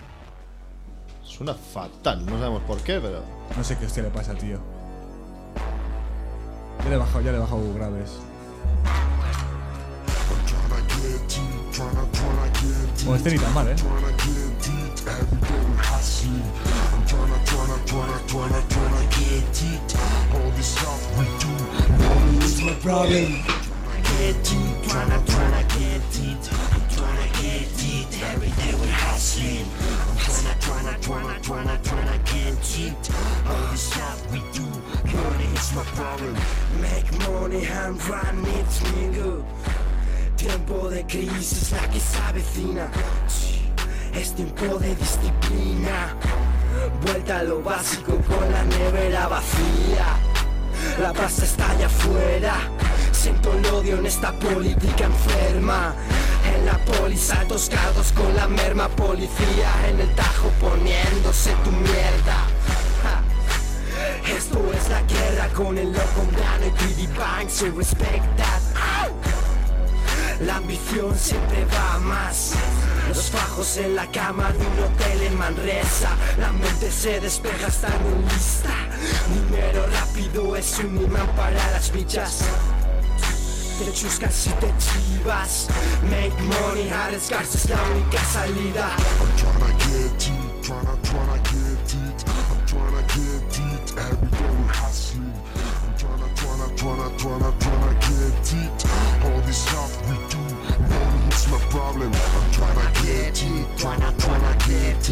Suena fatal, no sabemos por qué, pero. No sé qué hostia le pasa, tío. Ya le he bajado, ya le he bajado graves. Bueno, este ni tan mal, ¿eh? Make money and run it, amigo. Tiempo de crisis la que se avecina. Es tiempo de disciplina. Vuelta a lo básico con la nevera vacía. La pasta está allá afuera. Siento el odio en esta política enferma. En la poli saltos cardos con la merma policía. En el tajo poniéndose tu mierda. Ja. Esto es la guerra con el loco grano y P D Bank, so respect that. ¡Au! La ambición siempre va a más. Los fajos en la cama de un hotel en Manresa. La mente se despeja estando lista. Dinero rápido es un imán para las bichas. Te chuscas si te chivas. Make money, arriesgarse es la única salida. I'm tryna get it, tryna, tryna get it. I'm tryna get it, every day we hustling. I'm tryna, tryna, tryna, tryna, tryna get it. All this stuff we do, money is my problem. I'm tryna get it, tryna, tryna get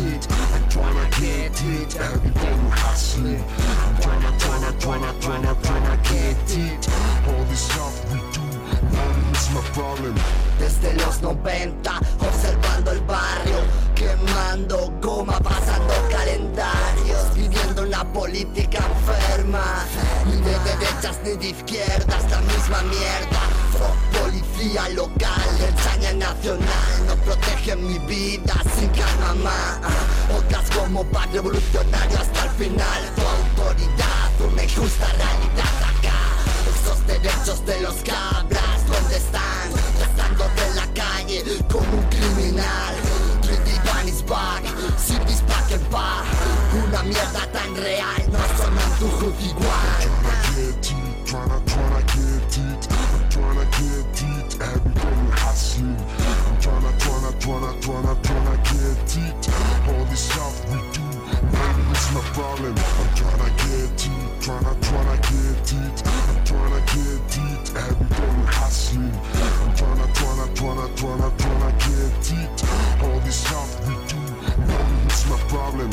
hustling. I'm tryna, tryna, tryna, tryna, tryna get it. All this stuff we do, money is my problem. Desde los noventa, observando el barrio, quemando goma, pasando calendarios, viviendo una política enferma, ni de derechas ni de izquierdas, la misma mierda. Policía local, ensaña nacional, no protegen mi vida sin calma más. Otras como pan revolucionario hasta el final. Tu autoridad, una injusta realidad acá. Esos derechos de los cabras, ¿dónde están? Gastándote en la calle como un criminal. tres D Van is back, city's back and back. Una mierda tan real, no sonan tu hood igual. Tryna, tryna get it, tryna get it, everybody hustling. I'm tryna, tryna, tryna, tryna, tryna get it. All this stuff we do, money is my problem. I'm tryna get it, tryna, tryna get it. I'm tryna get it, everybody hustling. I'm tryna, tryna, tryna, tryna, tryna get it. All this stuff we do, money is my problem.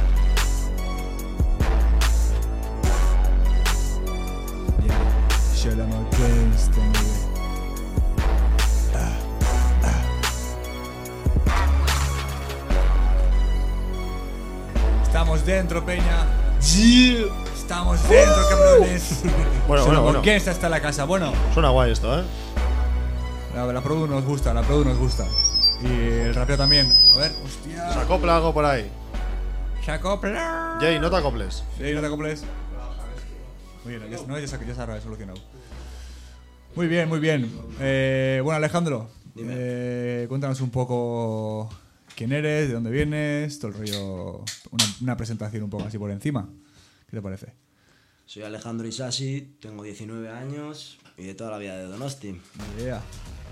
Shalom against them. Ah, ah. Estamos dentro, peña. Yeah. Estamos dentro, cabrones. Bueno, bueno, bueno. ¿Quién está hasta la casa? Bueno. Suena guay esto, ¿eh? La, la produ nos gusta, la produ nos gusta. Y el rapeo también. A ver, hostia. Se acopla algo por ahí. Se acopla. Jay, no te acoples. Jay, no te acoples. Muy bien, ya, no, ya, se, ya se ha solucionado. Muy bien, muy bien. Eh, bueno, Alejandro, eh, cuéntanos un poco quién eres, de dónde vienes, todo el rollo, una, una presentación un poco así por encima. ¿Qué te parece? Soy Alejandro Isasi, tengo diecinueve años y de toda la vida de Donosti. Ni idea.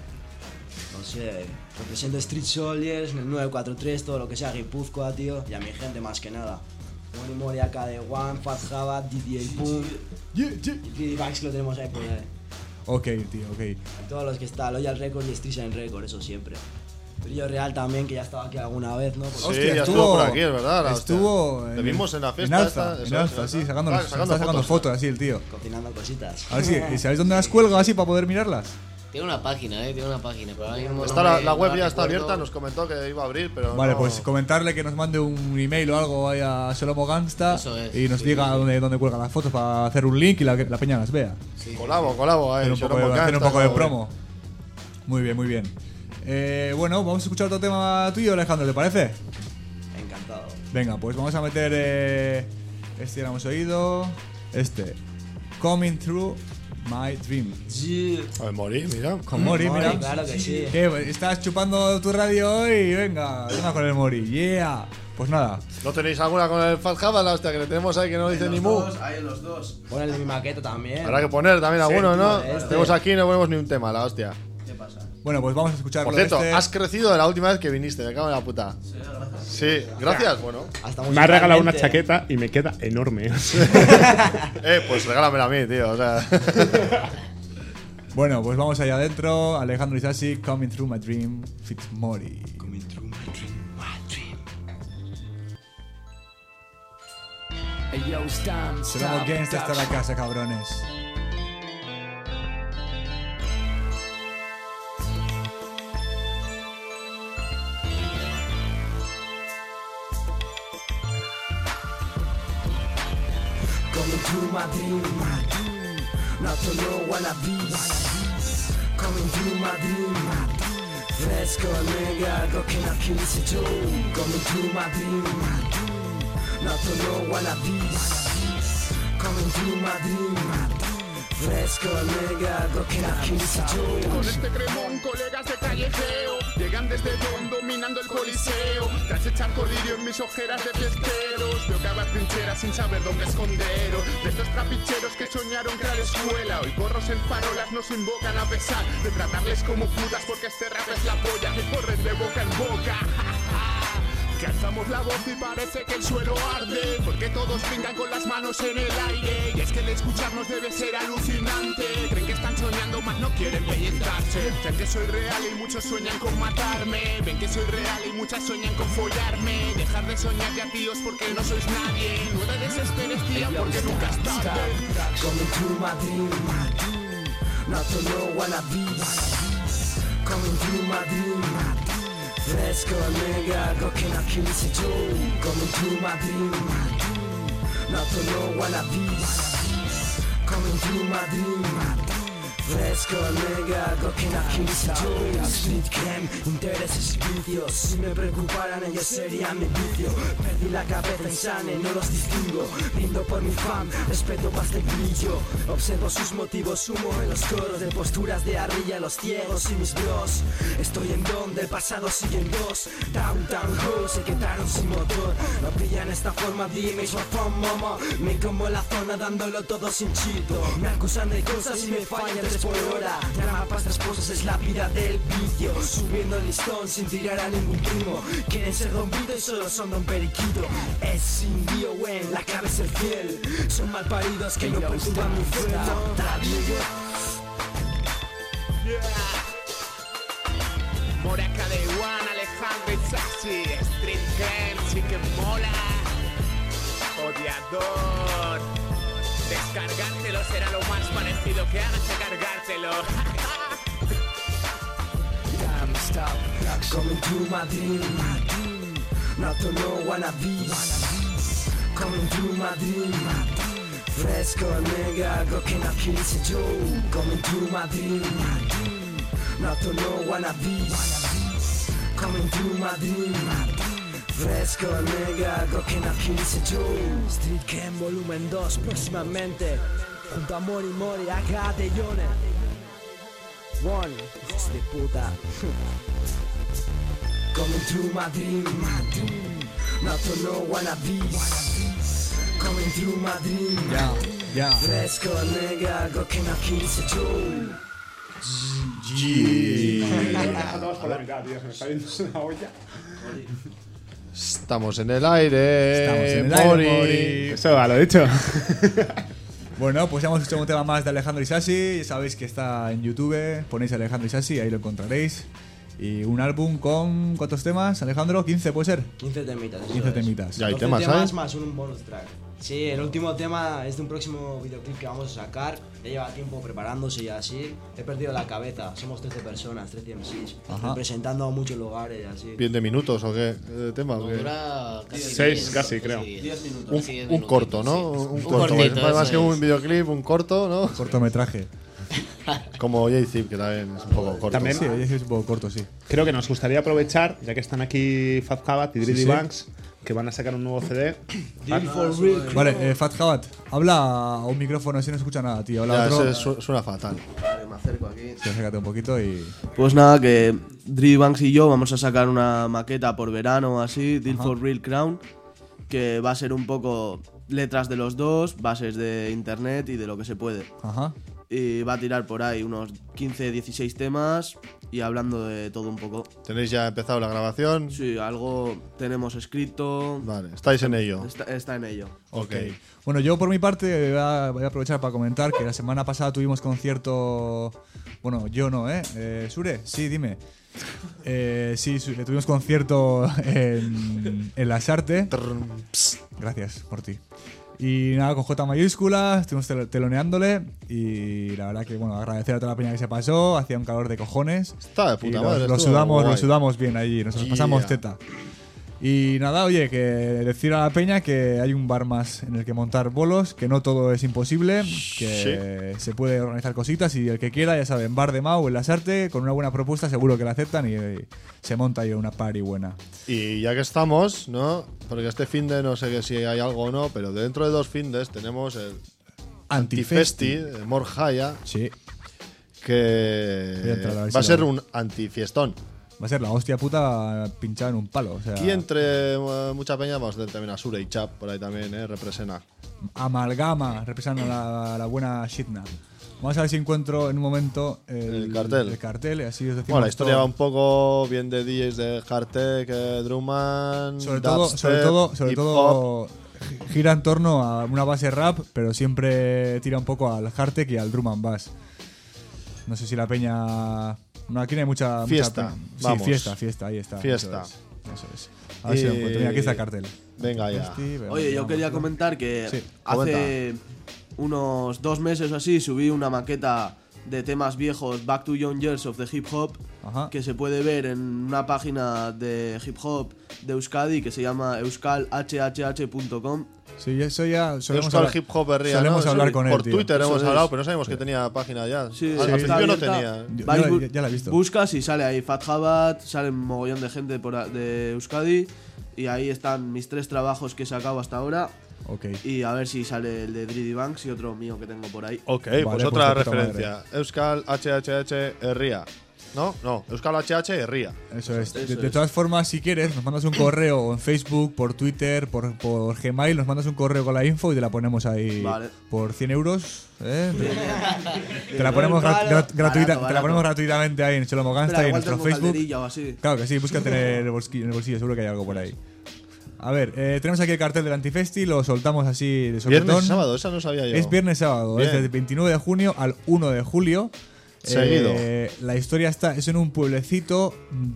No sé, represento Street Soldiers, en el nueve cuatro tres, todo lo que sea Guipúzcoa, tío, y a mi gente más que nada. Moni Mori acá de One, Fat Java, D J Boom, yeah, yeah. y P D Banks que lo tenemos ahí por ahí. Ok, tío, ok. Y todos los que está, Loyal Records y Street Shine Records, eso siempre. Brillo Real también, que ya estaba aquí alguna vez, ¿no? Porque Sí, hostia, ya estuvo, estuvo por aquí, es verdad. Estuvo. Te vimos en la En fiesta. Alza, esta, en eso, Alza, eso, sí, sacando, está está sacando fotos así el tío. Cocinando cositas. A ver si, ¿y sabéis dónde las cuelgo así para poder mirarlas? Tiene una página, eh, tiene una página, pero ahora mismo Está no la, me- la web no ya está recuerdo. abierta, nos comentó que iba a abrir, pero Vale, no. pues comentarle que nos mande un email o algo ahí a Solomo Gangsta Eso es, y nos sí, diga sí, sí. dónde, dónde cuelga las fotos para hacer un link y la, la peña las vea. Sí. Colabo, colabo, ahí. Hacer un poco, Solomo de, hacer un Gangsta, poco de colabo. promo. Muy bien, muy bien. Eh, bueno, vamos a escuchar otro tema tuyo, Alejandro, ¿te parece? Encantado. Venga, pues vamos a meter eh, este ya lo hemos oído. Este, Coming Through My Dream. A ver, Mori, mira. Con Mori, Mori, mira. claro que sí. ¿Qué? ¿Estás chupando tu radio hoy? Venga, venga con el Mori. Yeah. Pues nada. ¿No tenéis alguna con el Fat Java, la hostia, que le tenemos ahí que no dice ni mu? Hay los dos. Ponle mi maqueta también. Habrá que poner también alguno, ¿no? este. Tenemos aquí y no ponemos ni un tema, la hostia. ¿Qué pasa? Bueno, pues vamos a escuchar. Por cierto, has crecido de la última vez que viniste, me cago en la puta. Sí, gracias, bueno. Hasta Me ha regalado una musicalmente. chaqueta y me queda enorme. Eh, pues regálamela a mí, tío, o sea. Bueno, pues vamos allá adentro. Alejandro Isasi, Coming Through My Dream, Fit Mori. Coming through my dream, my dream. Hey, yo, stand, Solomo stop, Gangsta está en la touch. casa, cabrones. Coming through my dream, not to know wannabes. Coming through my dream, fresco nigga, algo que no quise yo. Coming through my dream, not to know wannabes. Coming through my dream, fresco nigga, algo que no quise yo. Con este cremón, colegas de callejeo llegan desde Don dominando el coliseo. Tras echar colirio en mis ojeras de fiesteros, veo cavar trincheras sin saber dónde esconderos. De estos trapicheros que soñaron crear escuela, hoy gorros en farolas nos invocan a pesar de tratarles como putas porque este rap es la polla que corren de boca en boca. Que alzamos la voz y parece que el suelo arde, porque todos brincan con las manos en el aire. Y es que el escucharnos debe ser alucinante. Creen que están soñando, mas no quieren pellizcarse. Ven que soy real y muchos sueñan con matarme. Ven que soy real y muchas sueñan con follarme. Dejar de soñar ya, tíos, porque no sois nadie. No te desesperes porque nunca es tarde. Coming to my dream, not to know wannabes. Coming to my dream, fresco nigga, rocking a Kills Joe. Coming to my dream, not to know wannabes. Coming to my dream, fresco nigga, rocking a Kills Joe. Street creme, intereses y vicios. Si me preocuparan ellos serían mi vicio. Perdí la cabeza insane, no los distingo. Brindo por mi fan, respeto pasta y brillo. Observo sus motivos, humo en los coros. De posturas de arrilla, los ciegos y mis bros. Estoy en donde el pasado siguen dos. Downtown Ho, se quedaron sin motor. No brillan esta forma, dime it's my fun, mama. Me como en la zona dándolo todo sin chito. Me acusan de cosas y me fallan tres por hora. Trampas, tres cosas es la vida del vicio. Subiendo el listón sin tirar a ningún primo. Quieren ser don Vito y solo son don Periquito. Es sin Dio Wen, la clave es el fiel. Son malparidos que no perturban mi fuera. Moraca de Juan, Alejandro y Sachi. Street Creme, sí que mola. Odiador. Descargártelo será lo más parecido que hagas a cargártelo. Damn, stop. Coming to my dream, not to know wannabes. Coming to my dream, fresco nigga, rocking a Kills Joe. Coming to my dream, not to know wannabes. Coming to my dream, fresco nigga, rocking a Kills Joe. Street Cam volumen dos próximamente, junto a Mori Mori, acá de Yone. One, hijos de puta. Coming through my dream, not to know wannabes. Coming through my dream, Ya, ya. fresco nigga, rocking a Kills Joe. Vamos por la mitad, tío. Se me está viendo una olla. Estamos en el aire. Estamos en el aire, Mori. Mori. Eso va, lo he dicho. Bueno, pues ya hemos escuchado un tema más de Alejandro Isasi. Ya sabéis que está en YouTube. Ponéis Alejandro Isasi, ahí lo encontraréis. Y un álbum con ¿cuántos temas, Alejandro? ¿quince puede ser? quince temitas. eso quince es. temitas. Ya hay doce temas, temas ¿sabes? más un bonus track. Sí, el último tema es de un próximo videoclip que vamos a sacar. Ya lleva tiempo preparándose y así. He perdido la cabeza. Somos trece personas, trece M Cs. Ajá. Representando a muchos lugares y así. ¿Bien de minutos o qué? ¿De tema o qué? Dura casi Seis, diez, casi, creo. diez minutos. Un, Casi diez un minutitos, corto, ¿no? sí. Un, Un corto. cortito, más más eso que un es. videoclip, un corto, ¿no? Cortometraje. Como Jay-Z, que también es un poco corto. También- Sí, oye, sí, es un poco corto, sí. Creo que nos gustaría aprovechar, ya que están aquí Fat Habat y Drizzy Sí, sí. Banks, que van a sacar un nuevo C D. Vale, eh, Fat Habat, habla a un micrófono si no escucha nada, tío. Habla Ya, a otro. ese su- suena fatal. Vale, me acerco aquí. Sí, acércate un poquito y. Pues nada, que Drizzy Banks y yo vamos a sacar una maqueta por verano o así, Deal Ajá. for Real Crown, que va a ser un poco letras de los dos, bases de internet y de lo que se puede. Ajá. Y va a tirar por ahí unos quince, dieciséis temas y hablando de todo un poco. ¿Tenéis ya empezado la grabación? Sí, algo tenemos escrito. Vale, estáis en ello. Está, está en ello. Ok. Bueno, yo por mi parte voy a, voy a aprovechar para comentar que la semana pasada tuvimos concierto. Bueno, yo no, ¿eh? eh Sure, sí, dime. Eh, sí, su- tuvimos concierto en, en Las Artes. Gracias por ti. Y nada, con J mayúscula, estuvimos tel- teloneándole. Y la verdad que, bueno, agradecer a toda la peña que se pasó. Hacía un calor de cojones. Está de puta y madre, Lo, lo estuvo sudamos, guay. lo sudamos bien allí, nos Yeah. pasamos teta. Y nada, oye, que decir a la peña que hay un bar más en el que montar bolos, que no todo es imposible, que se puede organizar cositas y el que quiera, ya saben, Bar de Mau en Las Artes, con una buena propuesta seguro que la aceptan y, y se monta ahí una party buena. Y ya que estamos, ¿no? Porque este fin de no sé que si hay algo o no, pero dentro de dos findes tenemos el Antifesti. Antifesti de Morjaya. Sí. Que Voy a entrar a ver va a si ser lo- un antifiestón. Va a ser la hostia puta pinchada en un palo. O sea, Aquí entre eh, mucha peña vamos a tener también a Sure y Chap por ahí también, ¿eh? Representa. amalgama, representando la, la buena shitna. Vamos a ver si encuentro en un momento el, El cartel. el cartel y así os decimos Bueno, la historia todo. va un poco bien de D Js de Hardtech, eh, Drumman, Sobre todo, dubstep, sobre todo, sobre hip todo gira en torno a una base rap, pero siempre tira un poco al hardtech y al drum and bass. No sé si la peña. No, aquí no hay mucha mucha Fiesta, peña. Sí, vamos. fiesta, fiesta, ahí está. Fiesta. eso es. Eso es. A ver si lo encuentro. Mira, aquí está el cartel. Venga ya. Oye, yo quería comentar que Sí. hace unos dos meses o así subí una maqueta de temas viejos, Back to Young Years of the Hip Hop, Ajá. que se puede ver en una página de hip hop de Euskadi que se llama euskal h h h punto com. Sí, eso ya solemos Euskal hablar, Hip Hop Herria, solemos ¿no? hablar Sí, con él, por tío. Twitter Eso hemos es. hablado, pero no sabíamos que tenía página ya. Sí, Al está principio no abierta. tenía. Yo- Vais, yo bu- la- ya la he visto. Buscas y sale ahí Fat Habat, sale un mogollón de gente por a- de Euskadi y ahí están mis tres trabajos que he sacado hasta ahora. Ok. Y a ver si sale el de Dreedy Banks y otro mío que tengo por ahí. Ok, Vale, pues pues otra de puta referencia. Euskal H H H Herria. ¿No? No, Euskal H H Herria. Eso es. De, Eso de es. todas formas, si quieres, nos mandas un correo en Facebook, por Twitter, por, por Gmail, nos mandas un correo con la info y te la ponemos ahí Vale. por cien euros. ¿eh? Te, te la ponemos, gra- gra- gratuita- Barato, te la barato. ponemos gratuitamente ahí en Cholomo Gangsta Espera, y en igual nuestro tengo Facebook. calderilla o así. Claro que sí, búscate en el bolsillo, en el bolsillo, seguro que hay algo por ahí. A ver, eh, tenemos aquí el cartel del Antifesti, lo soltamos así de sopetón. Viernes y sábado, esa no sabía yo. Es viernes y sábado, Bien. es del veintinueve de junio al uno de julio. Seguido. Eh, la historia está es en un pueblecito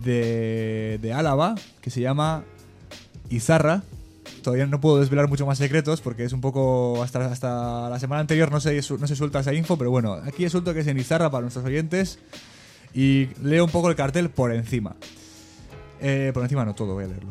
de, de Álava que se llama Izarra. Todavía no puedo desvelar mucho más secretos porque es un poco. Hasta, hasta la semana anterior no se, no se suelta esa info, pero bueno, aquí he suelto que es en Izarra para nuestros oyentes. Y leo un poco el cartel por encima. Eh, por encima no todo, voy a leerlo.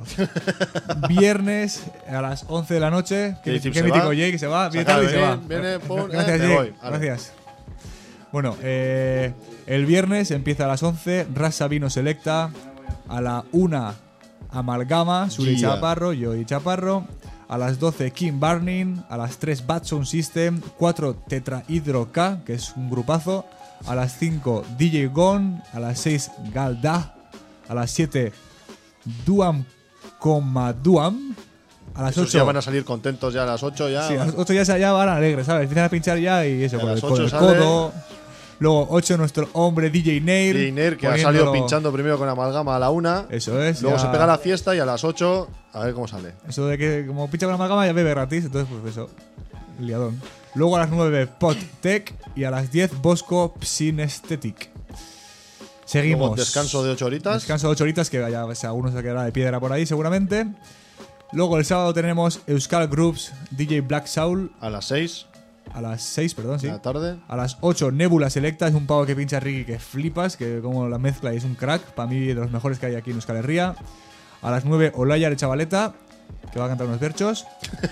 Viernes a las once de la noche. ¿Qué Qué, dice, qué se mítico va? Jay, que se va. Se Viene tarde y se acaba, va. viene, pum, Gracias, eh, me Jay. voy. Vale. Gracias. Bueno, eh, el viernes empieza a las once. Rasa Vino Selecta. A la una, Amalgama. Suri Yeah. Chaparro, yo y Chaparro. A las doce, King Burning. A las tres, Bad Sound System. cuatro, Tetrahydro K, que es un grupazo. A las cinco, D J Gon. A las seis, Galda. A las siete, Duam Coma Duam. A las Esos ocho ya van a salir contentos ya a las ocho ya. Sí, a las ocho ya, se- ya van alegres, ¿sabes? Empiezan a pinchar ya y eso, Y a con el, las con ocho el sale- codo. Luego ocho, nuestro hombre D J Nair. D J Nair, que ha poniéndolo- salido pinchando primero con Amalgama a la una. Eso es. Luego ya- se pega la fiesta y a las ocho a ver cómo sale. Eso de que como pincha con la amalgama ya bebe gratis, entonces pues eso. Liadón. Luego a las nueve, Pot Tech. Y a las diez, Bosco Psynesthetic. Seguimos. Luego descanso de ocho horitas. Descanso de ocho horitas, que ya o sea, uno se quedará de piedra por ahí seguramente. Luego el sábado tenemos Euskal Groups, D J Black Soul. A las seis. A las seis, perdón, sí. De la tarde. A las ocho, Nebula Selecta. Es un pavo que pincha Ricky que flipas, que como la mezcla es un crack. Para mí, de los mejores que hay aquí en Euskal Herria. A las nueve, Olaya de Chavaleta, que va a cantar unos verchos.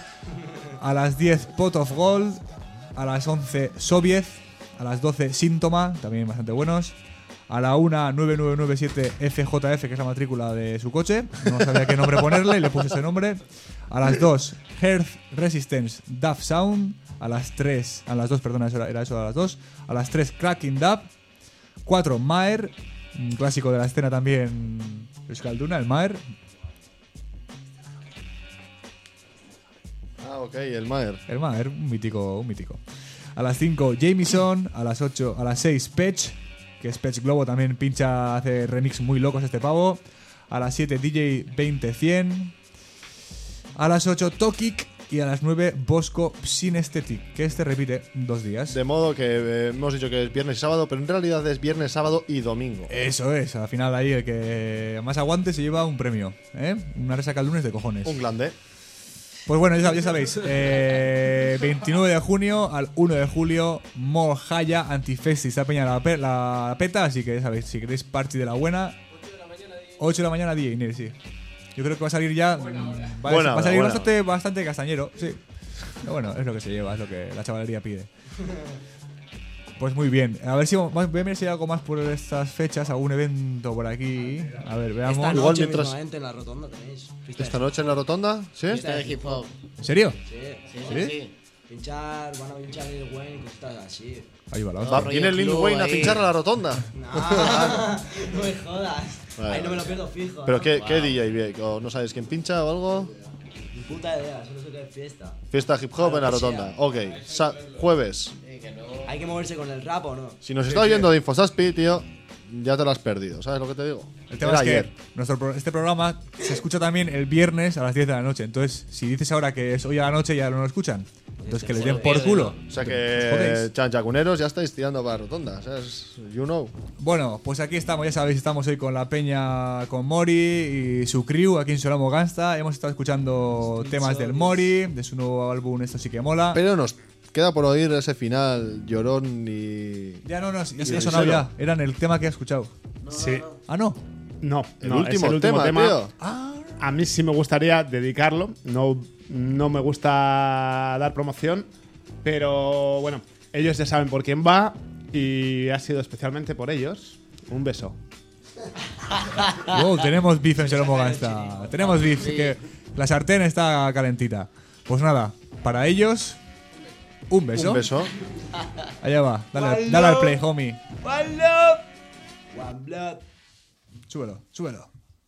A las diez, Pot of Gold. A las once, Soviet. A las doce, Síntoma, también bastante buenos. A la una, nueve nueve nueve siete F J F, que es la matrícula de su coche. No sabía qué nombre ponerle y le puse ese nombre. A las dos, Hearth Resistance Dub Sound. A las tres, a las dos, perdona, eso era, era eso a las dos. A las tres, Cracking Dub. cuatro, Maer, un clásico de la escena también euskalduna, el Maer. Ah, ok, el Maer. El Maer, un mítico, un mítico. A las cinco, Jameson. A las ocho, a las seis, Patch, que es Patch Globo, también pincha, hace remix muy locos este pavo. A las siete, D J veinte cien. A las ocho, Tokik. Y a las nueve, Bosco Synesthetic, que este repite dos días. De modo que eh, hemos dicho que es viernes y sábado, pero en realidad es viernes, sábado y domingo. Eso es, al final ahí el que más aguante se lleva un premio, ¿eh? Una resaca el lunes de cojones. Un grande. Pues bueno, ya, ya sabéis, eh, veintinueve de junio al uno de julio, Morjaya Antifesti, está peña la, pe- la peta, así que ya sabéis, si queréis party de la buena, ocho de la mañana D J Nair, sí. Yo creo que va a salir ya, mm, va, a- Buena, va a salir buena. bastante, bastante castañero, sí. Pero bueno, es lo que se lleva, es lo que la chavalería pide. Pues muy bien, a ver si voy a ver si hay algo más por estas fechas, algún evento por aquí. A ver, veamos. Esta Igual noche mientras- mismamente en la rotonda tenéis. Fiesta ¿Esta de- noche en la rotonda? ¿Sí? Fiesta de hip hop. ¿En serio? Sí, sí, ¿Sí? sí. sí. Pinchar, van a pinchar Lil Wayne y cositas así. Ahí va la Va, hostia. ¿Viene Lil Wayne a pinchar a la rotonda? No, no me jodas. Vale, Ahí no me vale. lo pierdo fijo. ¿Pero ¿no? qué, Wow. qué D J viene? ¿O no sabes quién pincha o algo? Ni puta idea, solo sé que es fiesta. Fiesta hip hop en la Lo que sea. rotonda. Ok, Sa- jueves. Hay que moverse con el rap o no. Si nos está oyendo de Infosaspi, tío, ya te lo has perdido, ¿sabes lo que te digo? El tema Era es que ayer. nuestro, pro- este programa se escucha también el viernes a las diez de la noche. Entonces, si dices ahora que es hoy a la noche, ya no lo escuchan. Entonces, que les den por culo. O sea Os que, jodéis. chanchacuneros, ya estáis tirando para rotondas, ¿sabes? You know. Bueno, pues aquí estamos, ya sabéis, estamos hoy con la peña, con Mori y su crew aquí en Solamo Gangsta. Hemos estado escuchando temas del Mori, de su nuevo álbum Esto sí que mola. Pero nos queda por oír ese final llorón y. Ya no, no, ya y se ha sonado sincero. ya. Eran el tema que he escuchado. Sí. Ah, no. No, El no, último es el último tema, tema. tío. A mí sí me gustaría dedicarlo. No, no me gusta dar promoción, pero bueno, ellos ya saben por quién va y ha sido especialmente por ellos. Un beso. Wow, tenemos beef en Solamo Gangsta. Tenemos beef, que la sartén está calentita. Pues nada, para ellos, un beso. Un beso. Allá va, dale, One dale al love. play, homie. One love. One blood. Súbelo, súbelo.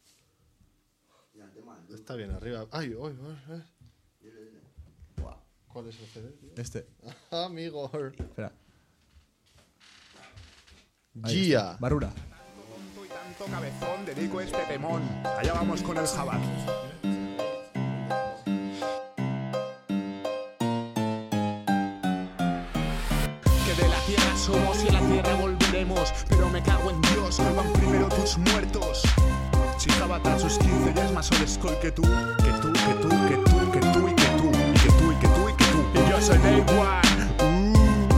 Está bien arriba. Ay, ay, ay, ay. ¿Cuál es el C D, tío? Este. Amigo. Espera. Ahí Gia. está. Barura. Tanto cabezón, dedico este temón. Allá vamos con el jabalí. Que de la tierra somos y a la tierra volveremos. Pero me cago en Dios, que van primero tus muertos. Si Jabata a sus quince ya es más old school que tú. Que tú, que tú, que tú, que tú y que tú. Y que tú, y que tú, y que tú. Y yo soy Day One.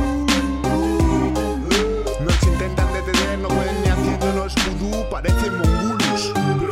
Nos intentan detener, no pueden ni haciéndonos vudú, parecen mongulus.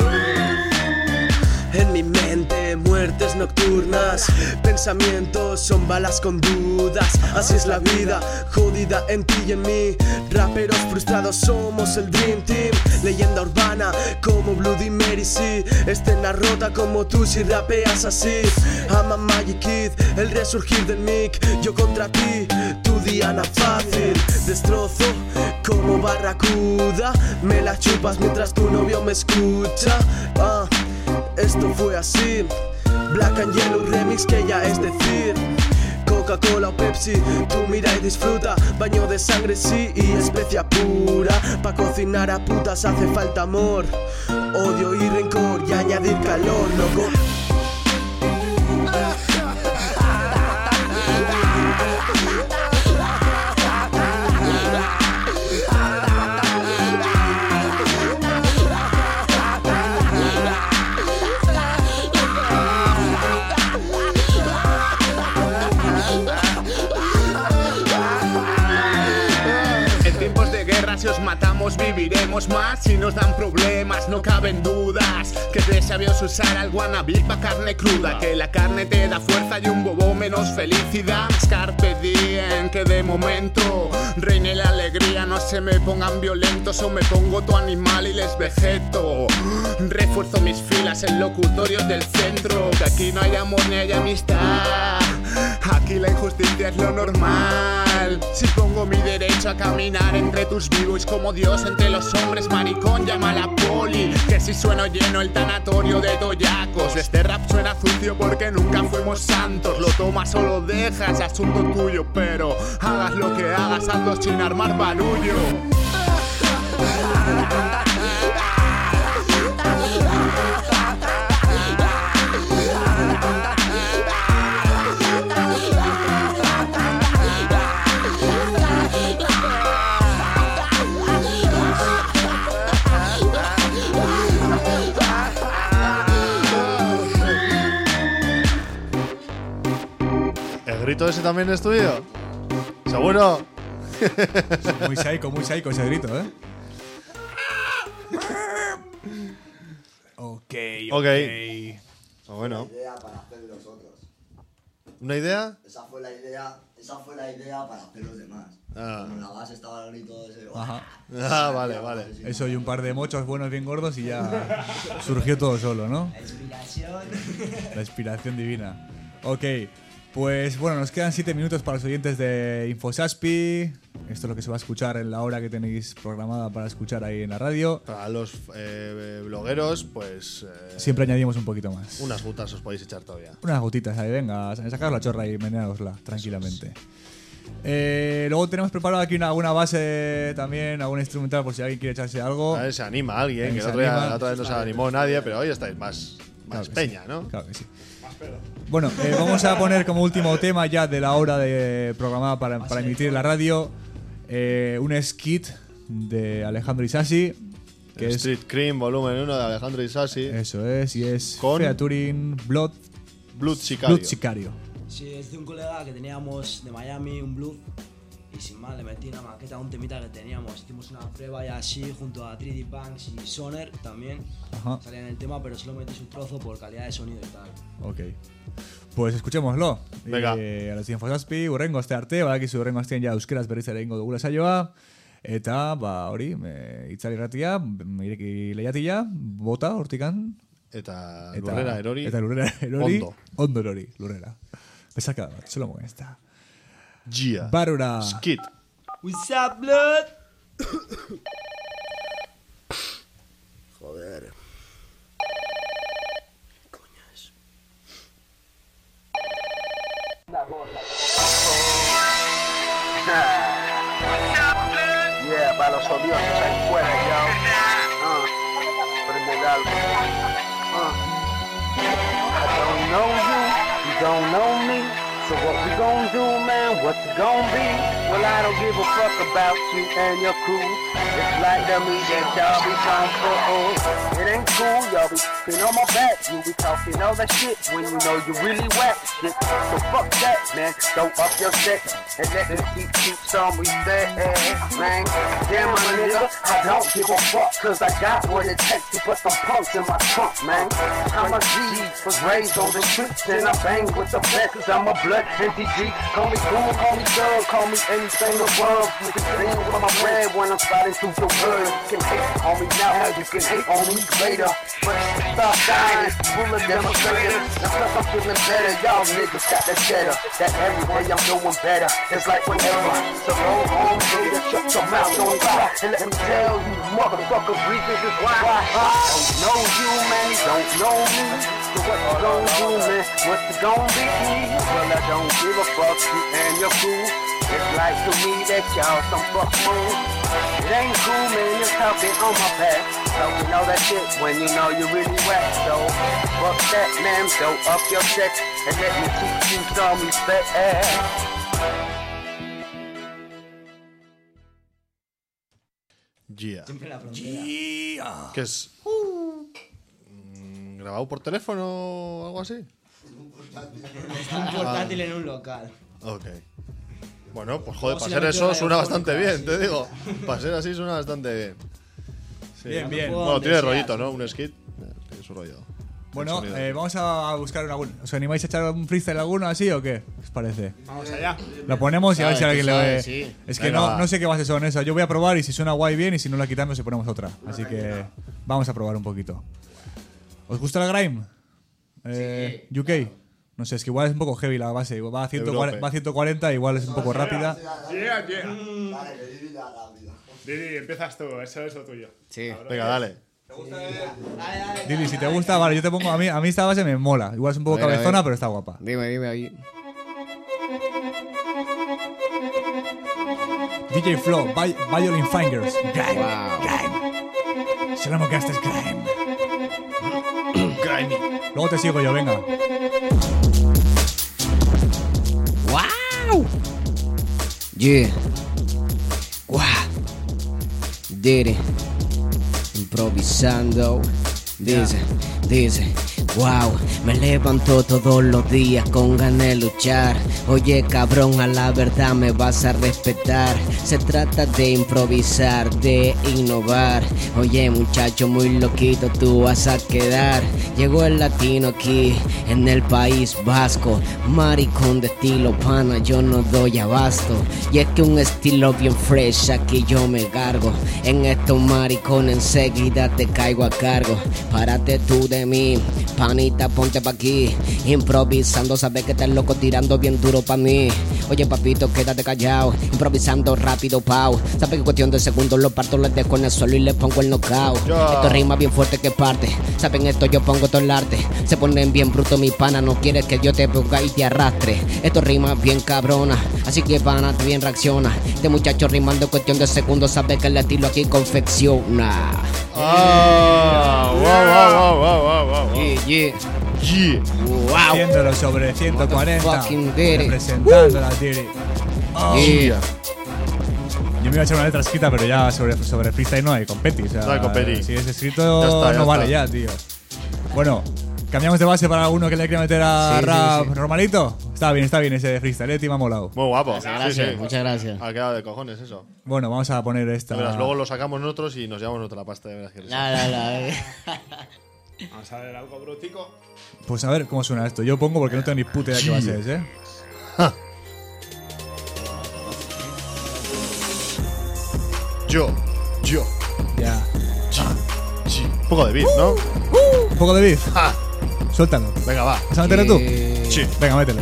En mi mente, muertes nocturnas, pensamientos son balas con dudas. Así es la vida, jodida en ti y en mí. Raperos frustrados somos el Dream Team. Leyenda urbana como Bloody Mary, sí. Escena rota como tú si rapeas así. I'm a Magic Kid, el resurgir del mic. Yo contra ti, tu Diana fácil. Destrozo como barracuda. Me la chupas mientras tu novio me escucha. Ah, esto fue así. Black and Yellow remix que ya es decir. Coca-Cola o Pepsi, tú mira y disfruta. Baño de sangre sí y especia pura. Pa' cocinar a putas hace falta amor, odio y rencor y añadir calor, loco. Si os matamos viviremos más. Si nos dan problemas no caben dudas. Que te sabios usar al wannabe pa' carne cruda. Que la carne te da fuerza y un bobo menos felicidad. Carpe diem, que de momento reine la alegría. No se me pongan violentos o me pongo tu animal y les vegeto. Refuerzo mis filas en locutorios del centro. Que aquí no hay amor ni hay amistad. Aquí la injusticia es lo normal. Si pongo mi derecho a caminar entre tus vivos como Dios entre los hombres, maricón, llama a la poli. Que si sueno lleno el tanatorio de toyacos. Este rap suena sucio porque nunca fuimos santos. Lo tomas o lo dejas, asunto tuyo. Pero hagas lo que hagas, hazlo sin armar barullo. ¿El grito ese también es tuyo? ¿Seguro? Muy psycho, muy psycho ese grito, ¿eh? Ok, ok. Ok. Ah, bueno. Idea para hacer los otros. ¿Una idea? Esa fue la idea, esa fue la idea para hacer los demás. Ah. Cuando la base estaba el grito ese. Ajá. Ah, vale, vale. Eso y un par de mochos buenos bien gordos y ya surgió todo solo, ¿no? La inspiración. La inspiración divina. Ok, pues bueno, nos quedan siete minutos para los oyentes de Infosaspi. Esto es lo que se va a escuchar en la hora que tenéis programada para escuchar ahí en la radio. Para los eh, blogueros, pues. Eh, Siempre añadimos un poquito más. Unas gotas os podéis echar todavía. Unas gotitas ahí, venga, sacaros la chorra y meneárosla tranquilamente. Eh, luego tenemos preparado aquí una, alguna base también, alguna instrumental por si alguien quiere echarse algo. A ver, se anima alguien, que el otro día, la otra vez no se animó nadie, pero hoy estáis más, más Claro que peña, sí, ¿no? Claro que sí. Bueno, eh, vamos a poner como último tema ya de la hora de programada para, para emitir la radio eh, un skit de Alejandro Isasi. Que El es, Street Cream Volumen uno de Alejandro Isasi. Eso es, y es Con featuring Blood, Blood Sicario. Blood Sicario. Sí, es de un colega que teníamos de Miami, un blues. Y sin más, le metí una maqueta, un temita que teníamos. Hicimos una prueba y así, junto a tres D Banks y Soner también. Ajá. Salía en el tema, pero solo metí su trozo por calidad de sonido y tal. Ok. Pues escuchémoslo. Venga. Eh, Alazien Fosaspi, urrengo este arte, badakizu urrengo astean ja euskeraz berriz ere egingo dugula saioa. Eta, ba, hori, me, itzali irratia, ireki lehiatia, bota, hortikan. Eta lurrera erori. Eta lurrera erori. Ondo. Ondo erori, lurrera. Besaka bat, solo mogen ezta. Gia. Barura. Skit. What's up, blood? Joder. Coñas. Yeah, para los odiosos ahí fuera, yo. Uh, prende el algo. Uh. I don't know you, you don't know me. So what we gon' do, man, what's it gon' be? Well, I don't give a fuck about you and your crew. It's like the me that y'all be trying for. It ain't cool, y'all be sitting on my back. You be talking all that shit when you know you really whack shit. So fuck that, man, throw up your set and let me keep, keep some respect, man. Damn, my nigga, I don't give a fuck, cause I got what it takes to put some punks in my trunk, man. I'm a G, was raised on the streets, and I bang with the best, cause I'm a blood N T G. Call me cool, call me thug, call me anything above. You can sing with my bread when I'm sliding through your words. You can hate on me now, you can hate on me later. But stop dying, it's full of demonstrators. And plus I'm feeling better, y'all niggas got that cheddar. That every day I'm doing better, it's like whatever. So go home, nigga, shut your mouth, don't lie. And let me tell you, motherfuckers, reasons is why. I don't know you, man, you don't know me. So what you gon' do, man, what's it gon' be? Well, I don't give a fuck, you and your crew. It's like to me that y'all some fuck moon. It ain't cool, man, you're talking on my back. Talking all that shit when you know you really whack. So fuck that, man, throw up your check and let me teach you some respect. Gia. Siempre la frontera. Gia. ¿Qué es? Mm, ¿Grabado por teléfono o algo así? Está un portátil en un local. Ok. Bueno, pues joder, Como para si ser la eso metiera suena de bastante fónica, bien, sí. te digo. Para ser así suena bastante bien. Sí. Bien, bien. Bueno, tiene rollito, ¿no? Un skit. Eh, Tiene su rollo. Bueno, El sonido. eh, vamos a buscar una. ¿Os animáis a echar un freestyle alguno así o qué? ¿Os parece? Vamos allá. La ponemos y a ver si Sabe, alguien tú le ve. sabes, sí. Es que Venga, no, va. no sé qué bases son esas. Yo voy a probar y si suena guay bien y si no la quitamos y ponemos otra. Así que vamos a probar un poquito. ¿Os gusta la grime? Eh, U K. No sé, es que igual es un poco heavy la base. Va a ciento cuarenta, Europe. va a ciento cuarenta igual es un poco rápida. Yeah, yeah. Didi, empiezas tú, eso es lo tuyo. Sí. Venga, dale. Dili, si te gusta, vale, yo te pongo. A mí, a mí esta base me mola. Igual es un poco A ver, a ver. cabezona, pero está guapa. Dime, dime ahí. D J Flow, Vi- Violin Fingers. Grime. Wow. Grime. Se llama que este es grime. Grime. Luego te sigo yo, venga. ¡Wow! Yeah. Wow. Did it. Improvisando. Dice, dice. Wow, me levanto todos los días con ganas de luchar. Oye cabrón, a la verdad me vas a respetar. Se trata de improvisar, de innovar. Oye muchacho muy loquito, tú vas a quedar. Llegó el latino aquí, en el País Vasco. Maricón de estilo pana, yo no doy abasto. Y es que un estilo bien fresh, aquí yo me cargo. En estos maricones enseguida te caigo a cargo. Párate tú de mí, panita, ponte pa' aquí. Improvisando, sabes que estás loco tirando bien duro pa' mí. Oye papito, quédate callado, improvisando rápido, pau. Sabes que en cuestión de segundos los parto, les dejo en el suelo y les pongo el knockout. Ya. Esto rima bien fuerte que parte. Saben esto, yo pongo todo el arte. Se ponen bien bruto mi pana, no quieres que yo te ponga y te arrastre. Esto rima bien cabrona, así que pana, bien reacciona. Este muchacho rimando en cuestión de segundos, sabe que el estilo aquí confecciona. Ah, wow, wow, wow, wow, wow, wow. Yeah, yeah. Yeah. Wow. Haciéndolo sobre ciento cuarenta. Fucking did it. Representando la Diri. Oh. Yeah. Yo me iba a echar una letra escrita, pero ya sobre, sobre freestyle no hay competi. O sea, No hay competi. Si es escrito, Ya está, ya no vale está. ya, tío. Bueno, cambiamos de base para alguno que le quiera meter a Sí, sí, rap sí. normalito. Está bien, está bien ese freestyle, eh, tío, me ha molado. Muy guapo. Muchas gracias, Sí, sí. muchas gracias. Ha quedado de cojones eso. Bueno, vamos a poner esta. Ya verás, luego lo sacamos nosotros y nos llevamos otra pasta. De veras que La, la, la, eh. Vamos a ver algo brutico. Pues a ver cómo suena esto. Yo pongo porque no tengo ni puta idea qué va a ser, ¿eh? Yo, yo. Ya. Un poco de beat, ¿no? Un poco de beef. Ja. Suéltalo. Venga, va. ¿Vas a meterle tú? Sí. Venga, métele.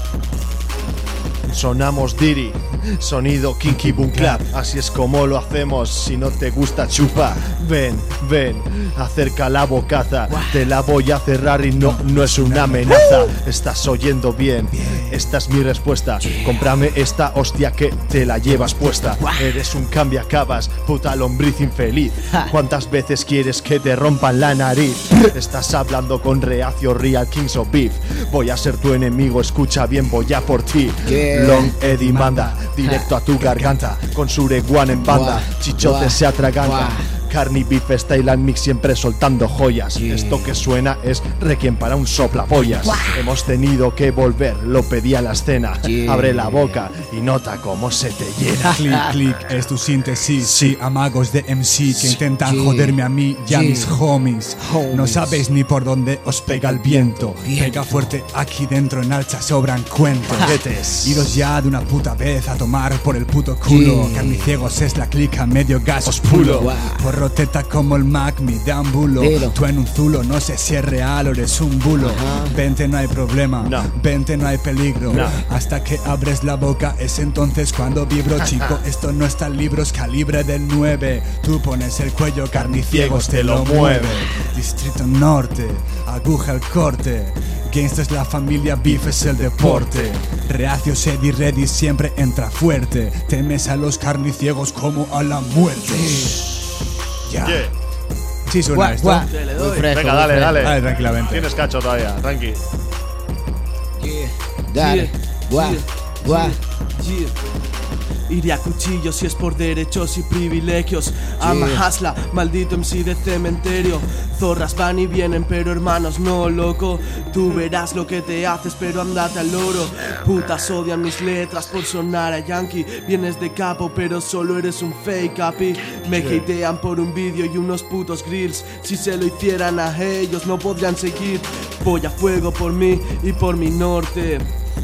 Sonamos Diri, sonido Kinky Boom Clap. Así es como lo hacemos, si no te gusta chupa. Ven, ven, acerca la bocaza. Te la voy a cerrar y no, no es una amenaza. Estás oyendo bien, esta es mi respuesta. Cómprame esta hostia que te la llevas puesta. Eres un cambiacabas, puta lombriz infeliz. ¿Cuántas veces quieres que te rompan la nariz? Estás hablando con Reacio, Real Kings of Beef. Voy a ser tu enemigo, escucha bien, voy a por ti. Yeah. Long Eddie manda, directo a tu garganta. Con Sureguan en banda, Buah. chichote Buah. se atraganta. Buah. Carni Beef Style and Mix siempre soltando joyas. Esto que suena es Requiem para un soplapollas. Hemos tenido que volver, lo pedí a la escena. Yeah. Abre la boca y nota cómo se te llena. Click, click, es tu síntesis. Sí, amagos de M C que intentan Yeah. joderme a mí y a Yeah. mis homies. No Homies. sabéis ni por dónde os pega el viento. Pega fuerte aquí dentro, en alza sobran cuentos. Paquetes. Iros ya de una puta vez a tomar por el puto culo. Yeah. Carniciegos es la clica, medio gas os pulo. Wow. Por roteta como el Mac, mi deambulo. Dilo. Tú en un zulo, no sé si es real o eres un bulo. Ajá. Vente, no hay problema. No. Vente, no hay peligro. No. Hasta que abres la boca, es entonces cuando vibro, chico. Esto no está en libros, calibre del nueve. Tú pones el cuello, carniciegos te lo mueve. Distrito Norte, aguja el corte. Gangsta es la familia, beef es el deporte. Reacio, Eddie Ready siempre entra fuerte. Temes a los carniciegos como a la muerte. Ya. Yeah. Sí suena Guau, esto. guau. Te le Muy doy. fresco, Venga, muy dale, fresco. dale. Dale, tranquilamente. Tienes cacho todavía, tranqui. Dale. Guau, guau. Yeah. Iré a cuchillo si es por derechos y privilegios. Ama Yeah. hasla, maldito M C de cementerio. Zorras van y vienen, pero hermanos no, loco. Tú verás lo que te haces, pero andate al loro. Putas odian mis letras por sonar a yankee. Vienes de capo, pero solo eres un fake capi. Me hatean por un vídeo y unos putos grills. Si se lo hicieran a ellos, no podrían seguir. Voy a fuego por mí y por mi norte.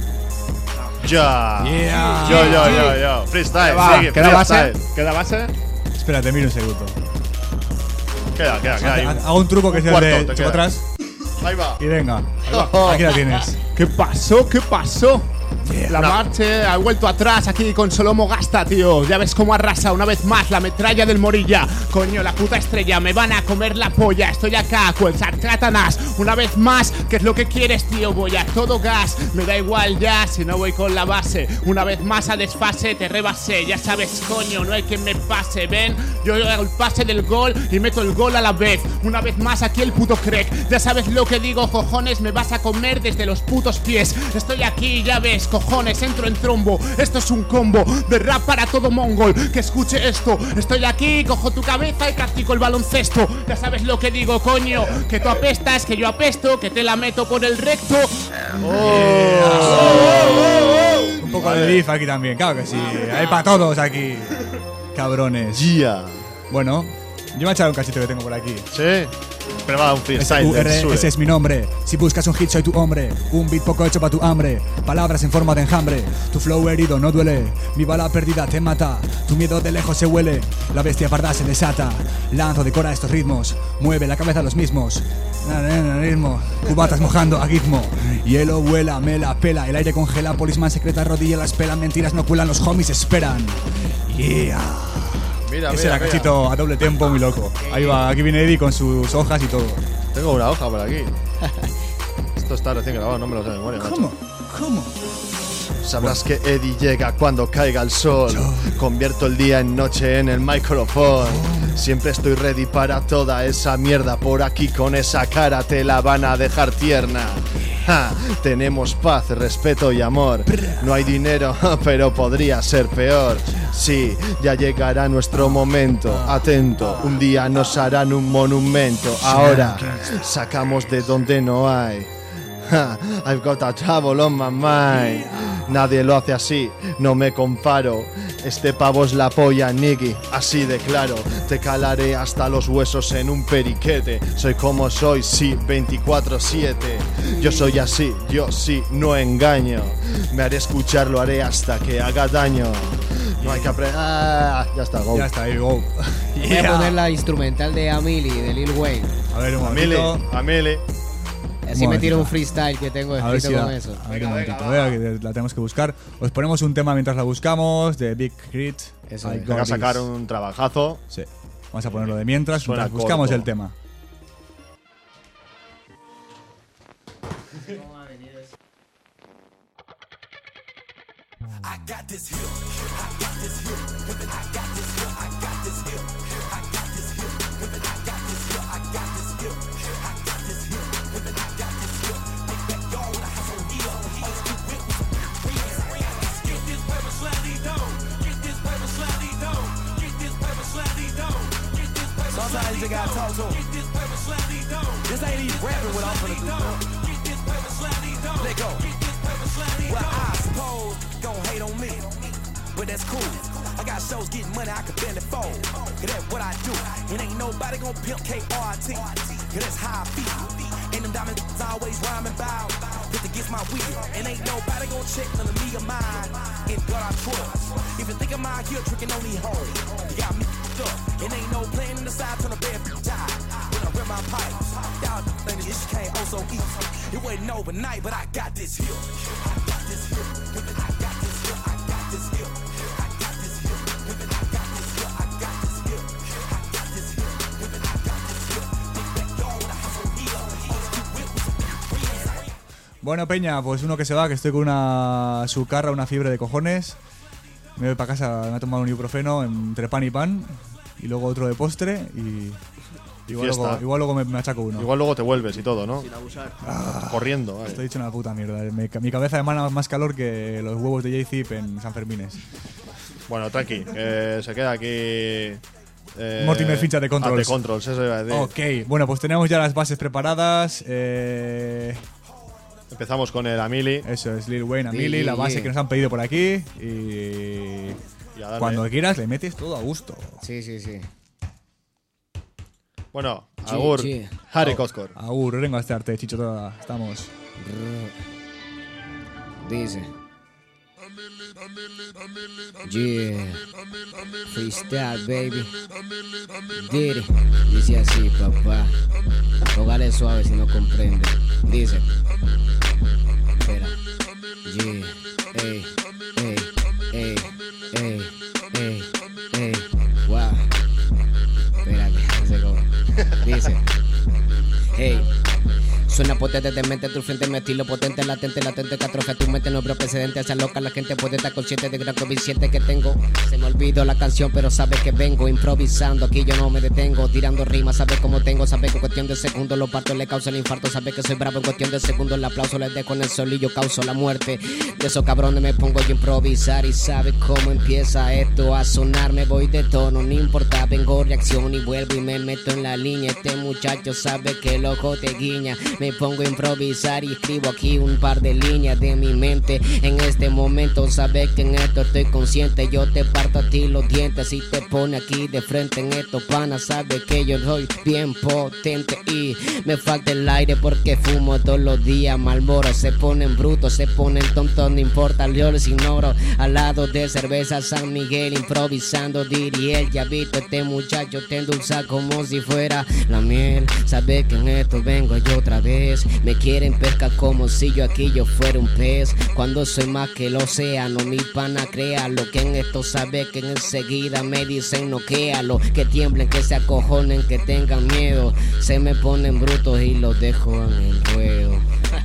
Ya. Yeah. Yo, yo, yo, yo. Freestyle, Va, sigue, ¿queda base? freestyle. ¿Queda base? Espérate, mira un segundo. Queda, queda, queda. ahí. Hago un truco que Un sea el cuarto, de te chico queda. atrás. Ahí va. Y venga. Aquí la tienes. ¿Qué pasó? ¿Qué pasó? La No. marcha ha vuelto atrás aquí con Solomo Gasta, tío. Ya ves cómo arrasa una vez más la metralla del Morilla. Coño, la puta estrella, me van a comer la polla. Estoy acá, con Satanás. Una vez más, ¿qué es lo que quieres, tío? Voy a todo gas, me da igual ya si no voy con la base. Una vez más a desfase, te rebasé. Ya sabes, coño, no hay quien me pase. Ven, yo hago el pase del gol y meto el gol a la vez. Una vez más aquí el puto crack. Ya sabes lo que digo, cojones, me vas a comer desde los putos pies. Estoy aquí, ya ves, cojones, entro en trombo. Esto es un combo de rap para todo mongol que escuche esto. Estoy aquí, cojo tu cabeza y castigo el baloncesto. Ya sabes lo que digo, coño, que tú apestas, que yo apesto, que te la meto por el recto. Un poco de beef aquí también, claro que sí. Hay para todos aquí. Cabrones. Yeah. Bueno, yo me he echado un cachito que tengo por aquí. Sí. Prepara un freestyle S U R, del Sure. ese es mi nombre. Si buscas un hit soy tu hombre. Un beat poco hecho para tu hambre. Palabras en forma de enjambre. Tu flow herido no duele. Mi bala perdida te mata. Tu miedo de lejos se huele. La bestia parda se desata. Lanzo decora estos ritmos. Mueve la cabeza los mismos. Ritmo. Cubatas mojando a gizmo. Hielo vuela, me la pela. El aire congela. Policeman secreta rodilla las pela. Mentiras no cuelan, los homies esperan. Yeah. Mira, Ese mira, era mira. cachito a doble tempo, muy loco. Ahí va, aquí viene Eddie con sus hojas y todo. Tengo una hoja por aquí. Esto está recién grabado, no me lo sé de memoria. macho. ¿Cómo? ¿Cómo? Sabrás que Eddie llega cuando caiga el sol. Convierto el día en noche en el micrófono. Siempre estoy ready para toda esa mierda. Por aquí con esa cara te la van a dejar tierna. Ja, tenemos paz, respeto y amor. No hay dinero, pero podría ser peor. Sí, ya llegará nuestro momento. Atento, un día nos harán un monumento. Ahora sacamos de donde no hay. Ja, I've got a trouble on my mind. Nadie lo hace así, no me comparo. Este pavo es la polla, Nicky, así de claro. Te calaré hasta los huesos en un periquete. Soy como soy, sí, veinticuatro siete. Yo soy así, yo sí, no engaño. Me haré escuchar, lo haré hasta que haga daño. No hay que aprender. Ah, ya está, go. Ya está, ahí, go. Voy a poner la instrumental de Amili, de Lil Wayne. A ver, un Amili, momentito. Amili. Así me tiro un freestyle que tengo A ver escrito si con da- eso. A ver, un momentito, vea que la tenemos que buscar. Os ponemos un tema mientras la buscamos de Big Crit. Eso I es. Got Voy a sacar This. un trabajazo. Sí. Vamos a ponerlo de mientras, Suena mientras buscamos corto. el tema. I got this hill. I got this hill. Women, I got this hill. I got this hill. I got this hill. Women, I got this hill. I got this hill. I got this hill. Women, I got this hill. Big backyard with a house on hill. Old school whip with some friends. Get this paper slanty dough. Get this paper slanty dough. Get this paper slanty dough. Get this paper Sometimes you gotta talk to 'em. Get this paper slanty dough. This ain't even rapping what I'm finna do, man. Get this paper slanty dough. Let go. Get this paper slanty Well, dough. I suppose gon' hate on me, but that's cool. I got shows getting money I can barely fold. Cause that's what I do. And ain't nobody gon' pimp K R T. Cause that's how I feel. And them diamonds always rhyming bout. Put against my wheel. And ain't nobody gon' check none of me or mine. In God I trust. If you think I'm out here tricking on these hoes, you got me f***ed up. And ain't no playing in the side, turn a bad bitch die. When I rip my pipes, y'all think this shit came oh so easy. It wasn't overnight, but I got this here. I got this here. Women, I got this here. I got this here. I got this here. Women, I got this here. I got this here. I got this here. Women, I got this here. Big backyard with a house on hill. Old school whip with some friends. Bueno, Peña, pues uno que se va, que estoy con una sucarra, una fiebre de cojones. Me voy para casa, me he tomado un ibuprofeno entre pan y pan. Y luego otro de postre y... Igual Fiesta. luego, igual luego me, me achaco uno. Igual luego te vuelves y todo, ¿no? Sin abusar. Ah, Corriendo. vale. Estoy hecho una puta mierda. Me- mi cabeza emana más calor que los huevos de J-Zip en San Fermines. Bueno, tranqui, que se queda aquí. Eh, Mortimer Fincha de Controls. ah, de Controls, eso iba a decir. Ok, bueno, pues tenemos ya las bases preparadas. Eh, Empezamos con el Amili. eso es Lil Wayne, Amili, Sí. la base que nos han pedido por aquí. Y Y a darle. cuando quieras le metes todo a gusto. Sí, sí, sí. Bueno, Sí, Agur, sí. Harry Koskor. Agur, vengo a este arte, Chicho, toda. Estamos. Dice. Yeah. Freestyle, baby. Did it. Dice así, papá. Póngale suave si no comprende. Dice. Espera. Yeah. Ey, ey, ey, ey, ey, ey. Wow. Espérate, ese go. Dice. Hey. Suena potente de mente, tu frente mi estilo potente, latente, latente, que atrofia tu mente, no habrá precedente, hacia loca la gente puede estar consciente de gran coeficiente que tengo. Se me olvidó la canción, pero sabe que vengo improvisando, aquí yo no me detengo, tirando rimas, sabe cómo tengo, sabe que en cuestión de segundos los partos le causa el infarto, sabe que soy bravo en cuestión de segundos, el aplauso les dejo en el sol y yo causo la muerte. De esos cabrones me pongo yo a improvisar y sabe cómo empieza esto a sonar, me voy de tono, no importa, vengo reacción y vuelvo y me meto en la línea, este muchacho sabe que el ojo te guiña. Me pongo a improvisar y escribo aquí un par de líneas de mi mente. En este momento sabes que en esto estoy consciente. Yo te parto a ti los dientes si te pone aquí de frente en estos panas. Sabes que yo soy bien potente y me falta el aire porque fumo todos los días Marlboro. Se ponen brutos, se ponen tontos, no importa, yo les ignoro. Al lado de cerveza San Miguel improvisando diría él. Ya visto este muchacho te endulza como si fuera la miel. Sabes que en esto vengo yo otra vez. Me quieren pescar como si yo aquí yo fuera un pez. Cuando soy más que el océano, mi pana crea lo que en esto sabe que enseguida me dicen noquéalo. Que tiemblen, que se acojonen, que tengan miedo. Se me ponen brutos y los dejo en el ruedo.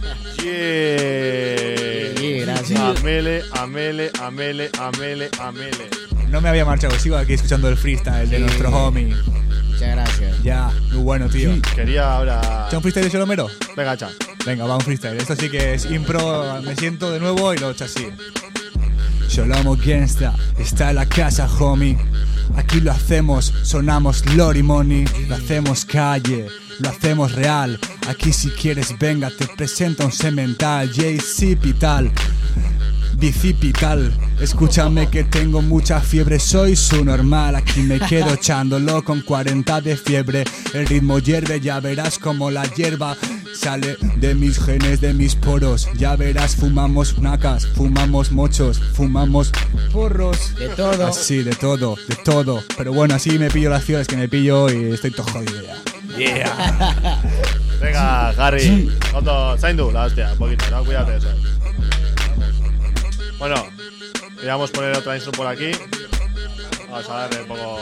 Yeah. Yeah, gracias. Amele, amele, amele, amele, amele. No me había marchado, sigo aquí escuchando el freestyle de Sí. nuestro homie. Muchas gracias. Ya, muy bueno, tío. Quería ahora... ¿Echa un freestyle de Cholomero? Venga, echa. Venga, va un freestyle. Esto sí que es impro, me siento de nuevo y lo echo así. Sholomo Gangsta, está en la casa, homie. Aquí lo hacemos, sonamos Lori Money. Lo hacemos calle, lo hacemos real. Aquí si quieres venga, te presento un semental. J C Pital, bicipital. Escúchame que tengo mucha fiebre, soy su normal. Aquí me quedo echándolo con cuarenta de fiebre. El ritmo hierve, ya verás como la hierba sale de mis genes, de mis poros. Ya verás, fumamos nacas, fumamos mochos, fumamos porros. De todo. Así, de todo, de todo. Pero bueno, así me pillo las fiebres que me pillo y estoy todo jodido ya. Yeah. Venga, Harry. Ondo, zaindu, la hostia, un poquito, no, cuídate de eso. Bueno, queríamos poner otra intro por aquí. Vamos a darle un poco.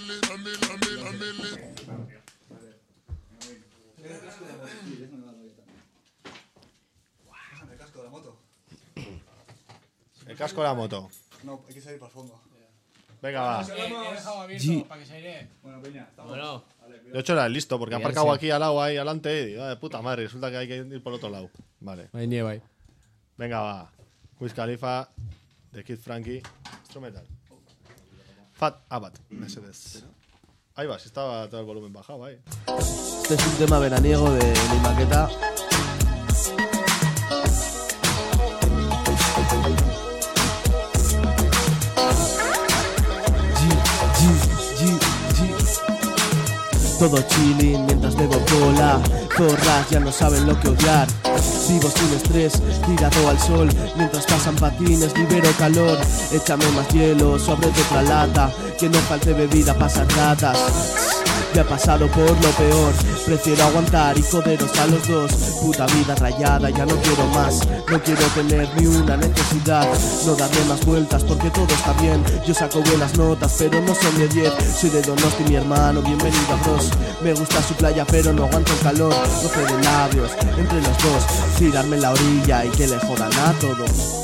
El casco de la moto. No, hay que salir para el fondo. Venga, va. He dejado abierto G. para que se aire. Bueno, peña, estamos. Bueno. De hecho era listo, porque ha Bien, aparcado sí. aquí al lado, ahí adelante, y digo, de puta madre, resulta que hay que ir por otro lado. Vale. Hay nieve ahí. Venga, va. Wiz Khalifa, The Kid Frankie, Instrumental. Fat Abad, Mercedes. Ahí va, si estaba todo el volumen bajado ahí. Este es un tema veraniego de mi maqueta. Todo chilling mientras bebo cola. Zorras ya no saben lo que odiar. Vivo sin estrés, tirado al sol. Mientras pasan patines, libero calor. Échame más hielo, sobre otra lata. Que no falte bebida, pasan ratas. Ya he pasado por lo peor. Prefiero aguantar y joderos a los dos. Puta vida rayada, ya no quiero más. No quiero tener ni una necesidad. No darle más vueltas porque todo está bien. Yo saco buenas notas pero no son de diez. Soy de Donosti mi hermano, bienvenido a Bros. Me gusta su playa pero no aguanto el calor. Roce de labios entre los dos. Tirarme en la orilla y que le jodan a todo.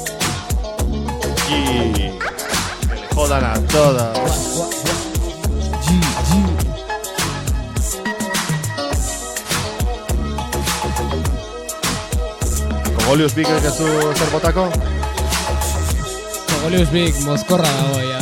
Y que le jodan a todas. Cogolius Big, que es tu cerbotaco. Cogolius Big, moscorra dago ya.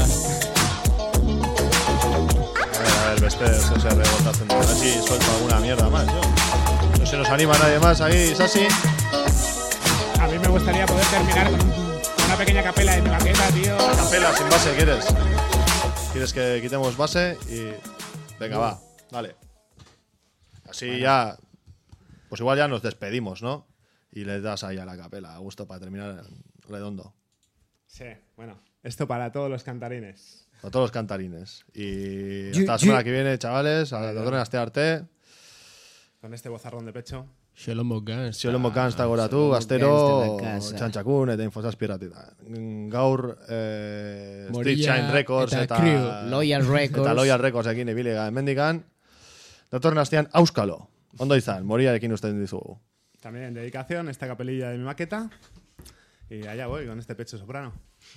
A ver, a ver, Vesper, se se rebota haciendo. A ver si suelta alguna mierda más, yo. No se nos anima nadie más ahí, Sassi. A mí me gustaría poder terminar con un- una pequeña capela de mi maqueta, tío. Capela sin base, ¿quieres? ¿Quieres que quitemos base? Y. Venga, va, dale. Así Bueno. ya. Pues igual ya nos despedimos, ¿no? Y le das ahí a la capela, a gusto para terminar redondo. Sí, bueno. Esto para todos los cantarines. A todos los cantarines. Y Ye- hasta la semana ye- que viene, chavales. A la torre aste arte. Con este bozarrón de pecho. Xolomo Gangsta. Xolomo Gangsta goratu, Xolomo astero, Gangsta en la casa. txantxakun eta infosazpirratita. Gaur eh, Street Morilla Shine Records eta eta, Crew. Loyal Records. eta Loyal Records ekin ibiliga hemendikan. Datorren astean auskalo. Ondo izan, Moriarekin usten dizugu. También dedicación, esta capelilla de mi maqueta. Y allá voy con este pecho soprano.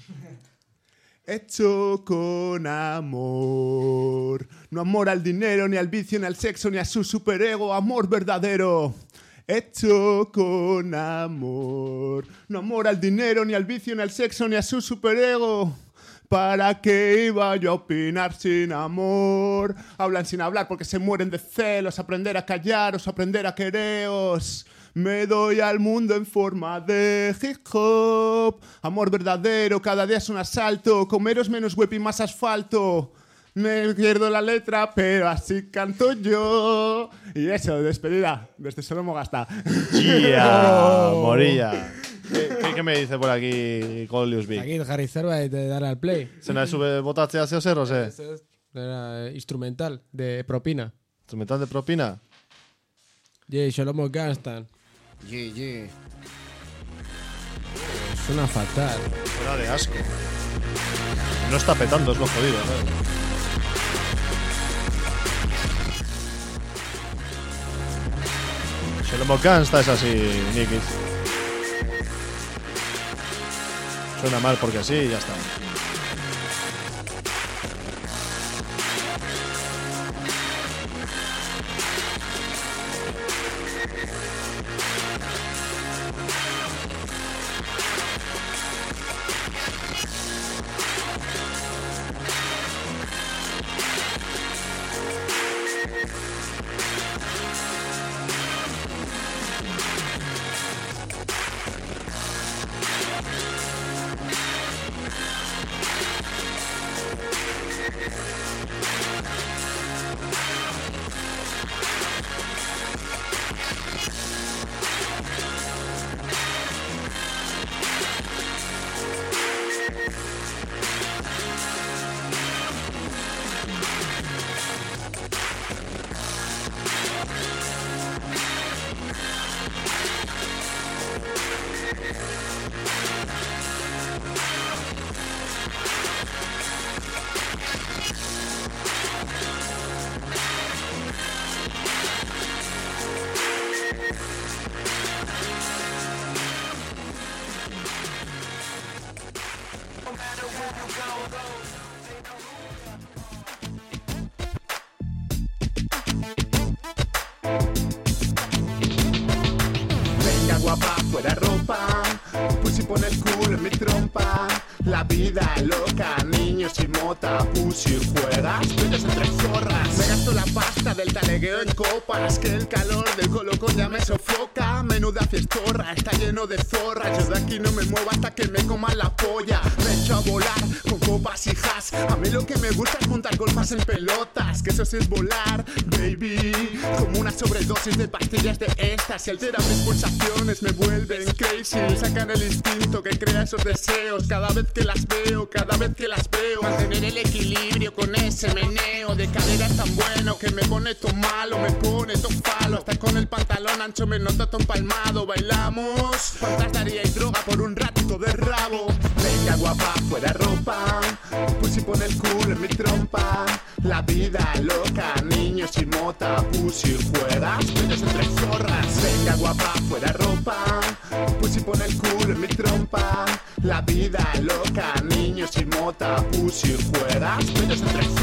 Hecho con amor. No amor al dinero, ni al vicio, ni al sexo, ni a su superego. Amor verdadero. Hecho con amor. No amor al dinero, ni al vicio, ni al sexo, ni a su superego. ¿Para qué iba yo a opinar sin amor? Hablan sin hablar porque se mueren de celos. Aprender a callaros, aprender a quereros. Me doy al mundo en forma de hip hop. Amor verdadero, cada día es un asalto. Comeros menos web y más asfalto. Me pierdo la letra, pero así canto yo. Y eso, despedida desde Solomo Gasta. Yeah, Morilla. ¿Qué, qué, ¿Qué me dice por aquí Colius Big? Aquí el Harry Zerbait de dar al play. ¿Se nos sube botatzea zeo zer, o se? Era instrumental de propina. ¿Instrumental de propina? Yeah, Shlomo Ganstan. Yeah, yeah. Suena fatal. Suena de asco. No está petando, es lo jodido, ¿sabes? Shlomo Ganstan es así, Nikis. Suena mal porque sí y ya está. Venga guapa, fuera ropa, pues si pone el culo en mi trompa. La vida loca, niños y mota, pussy, juegas, metes entre zorras. Me gasto la pasta del talegueo en copas, que el calor del colocón ya me sofoca. Menuda fiestorra, está lleno de zorras. Yo de aquí no me muevo hasta que me coman la polla. Me echo a volar con copas y has. A mí lo que me gusta es montar golfas en pelotas, que eso sí es volar, baby. Como una sobredosis de pastillas de estas. Y alteran mis pulsaciones, me vuelven crazy. Sacan el instinto que crea esos deseos. Cada vez que las veo, cada vez que las veo. Mantener el equilibrio con ese meneo de caderas tan bueno que me pone todo malo, me pone todo falo. Hasta con el pantalón ancho me noto todo empalmado. Bailamos, cuántas daría y droga por un ratito de rabo. Venga guapa, fuera ropa, pues si pone el culo en mi trompa. La vida loca, niños y mota, pussy, juegas, metes entre zorras. Venga guapa, fuera ropa, pues si pone el culo en mi trompa. La vida loca, niños y mota, pussy, juegas, metes entre zorras.